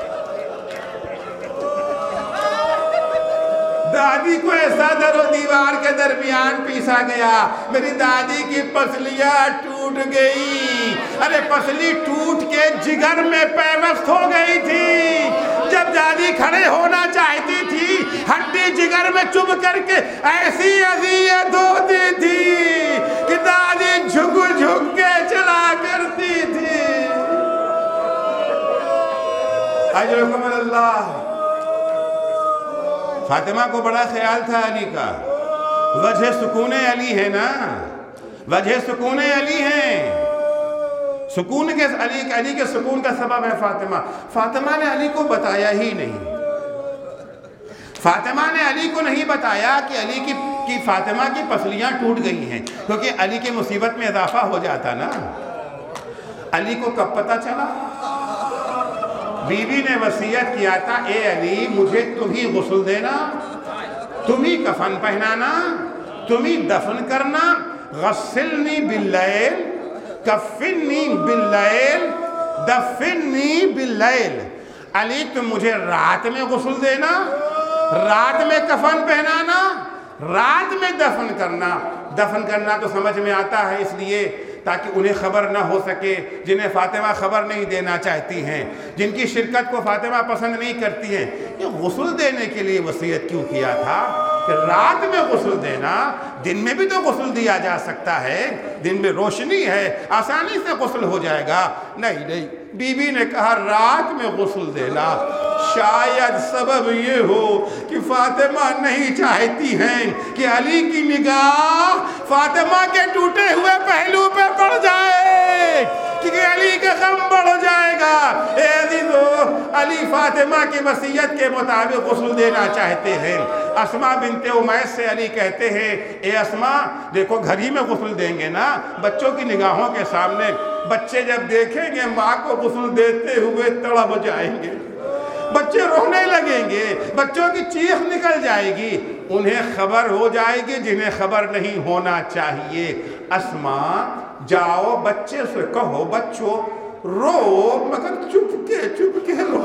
دادی کو ایسا در و دیوار کے درمیان پیسا گیا، میری دادی کی پسلیاں ٹوٹ گئی۔ ارے پسلی ٹوٹ کے جگر میں پیوست ہو گئی تھی، جب دادی کھڑے ہونا چاہتی تھی ہڈی جگر میں چبھ کر کے ایسی اذیت ہوتی تھی کہ دادی جھک جھک کے چلا کرتی تھی۔ اجرکم اللہ۔ فاطمہ کو بڑا خیال تھا علی کا، وجہ سکون علی ہے نا، وجہ سکون علی ہے، سکون کے علی کے سکون کا سبب ہے فاطمہ۔ فاطمہ نے علی کو بتایا ہی نہیں، فاطمہ نے علی کو نہیں بتایا کہ علی کی فاطمہ کی پسلیاں ٹوٹ گئی ہیں، کیونکہ علی کی مصیبت میں اضافہ ہو جاتا نا۔ علی کو کب پتہ چلا؟ بی بی نے وصیت کیا تھا، اے علی مجھے تم ہی غسل دینا، تم ہی کفن پہنانا، تم ہی دفن کرنا، غسلنی باللیل کفنی باللیل دفنی باللیل۔ علی تم مجھے رات میں غسل دینا، رات میں کفن پہنانا، رات میں دفن کرنا۔ دفن کرنا تو سمجھ میں آتا ہے، اس لیے تاکہ انہیں خبر نہ ہو سکے جنہیں فاطمہ خبر نہیں دینا چاہتی ہیں، جن کی شرکت کو فاطمہ پسند نہیں کرتی ہیں۔ یہ غسل دینے کے لیے وصیت کیوں کیا تھا کہ رات میں غسل دینا؟ دن میں بھی تو غسل دیا جا سکتا ہے، دن میں روشنی ہے، آسانی سے غسل ہو جائے گا۔ نہیں، بی بی نے کہا رات میں غسل دینا۔ شاید سبب یہ ہو کہ فاطمہ نہیں چاہتی ہیں کہ علی کی نگاہ فاطمہ کے ٹوٹے ہوئے پہلو پہ پڑ جائے، کیونکہ علی کا غم بڑھ جائے گا۔ اے عزیزو، علی فاطمہ کی وصیت کے مطابق غسل دینا چاہتے ہیں۔ اسماء بنت امیس سے علی کہتے ہیں، اے اسماء دیکھو گھر ہی میں غسل دیں گے نا، بچوں کی نگاہوں کے سامنے۔ بچے جب دیکھیں گے ماں کو غسل دیتے ہوئے تڑپ جائیں گے، بچے رونے لگیں گے، بچوں کی چیخ نکل جائے گی، انہیں خبر ہو جائے گی جنہیں خبر نہیں ہونا چاہیے۔ اسماء جاؤ بچے سے کہو، بچوں رو مگر چپ کے رو،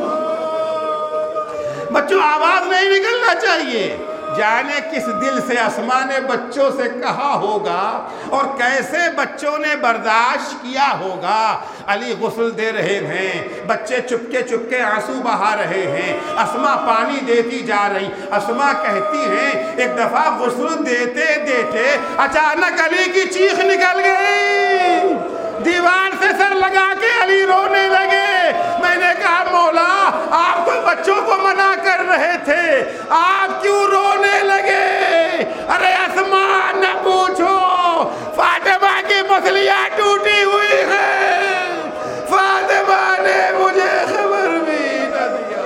بچوں آواز نہیں نکلنا چاہیے۔ جانے کس دل سے اسماء نے بچوں سے کہا ہوگا اور کیسے بچوں نے برداشت کیا ہوگا۔ علی غسل دے رہے ہیں، بچے چپکے آنسو بہا رہے ہیں، اسماء پانی دیتی جا رہی۔ اسماء کہتی ہیں ایک دفعہ غسل دیتے اچانک علی کی چیخ نکل گئی، دیوار سے سر لگا کے علی رونے لگے۔ میں نے کہا مولا آپ تو بچوں کو منع کر رہے تھے، آپ کیوں رونے لگے؟ ارے اسماء نہ پوچھو، فاطمہ کی پسلیاں ٹوٹی ہوئی ہیں، فاطمہ نے مجھے خبر بھی نہ دیا۔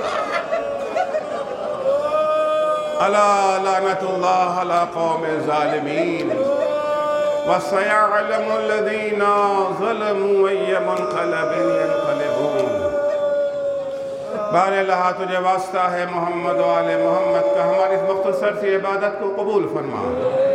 الا لعنت اللہ علی قوم الظالمین وَسَيَعْلَمُ الَّذِينَ ظَلَمُوا أَيَّ مُنْقَلَبٍ يَنْقَلِبُونَ۔ بہر اللہ تجھے واسطہ ہے محمد و آل محمد کا، ہماری اس مختصر سی عبادت کو قبول فرما۔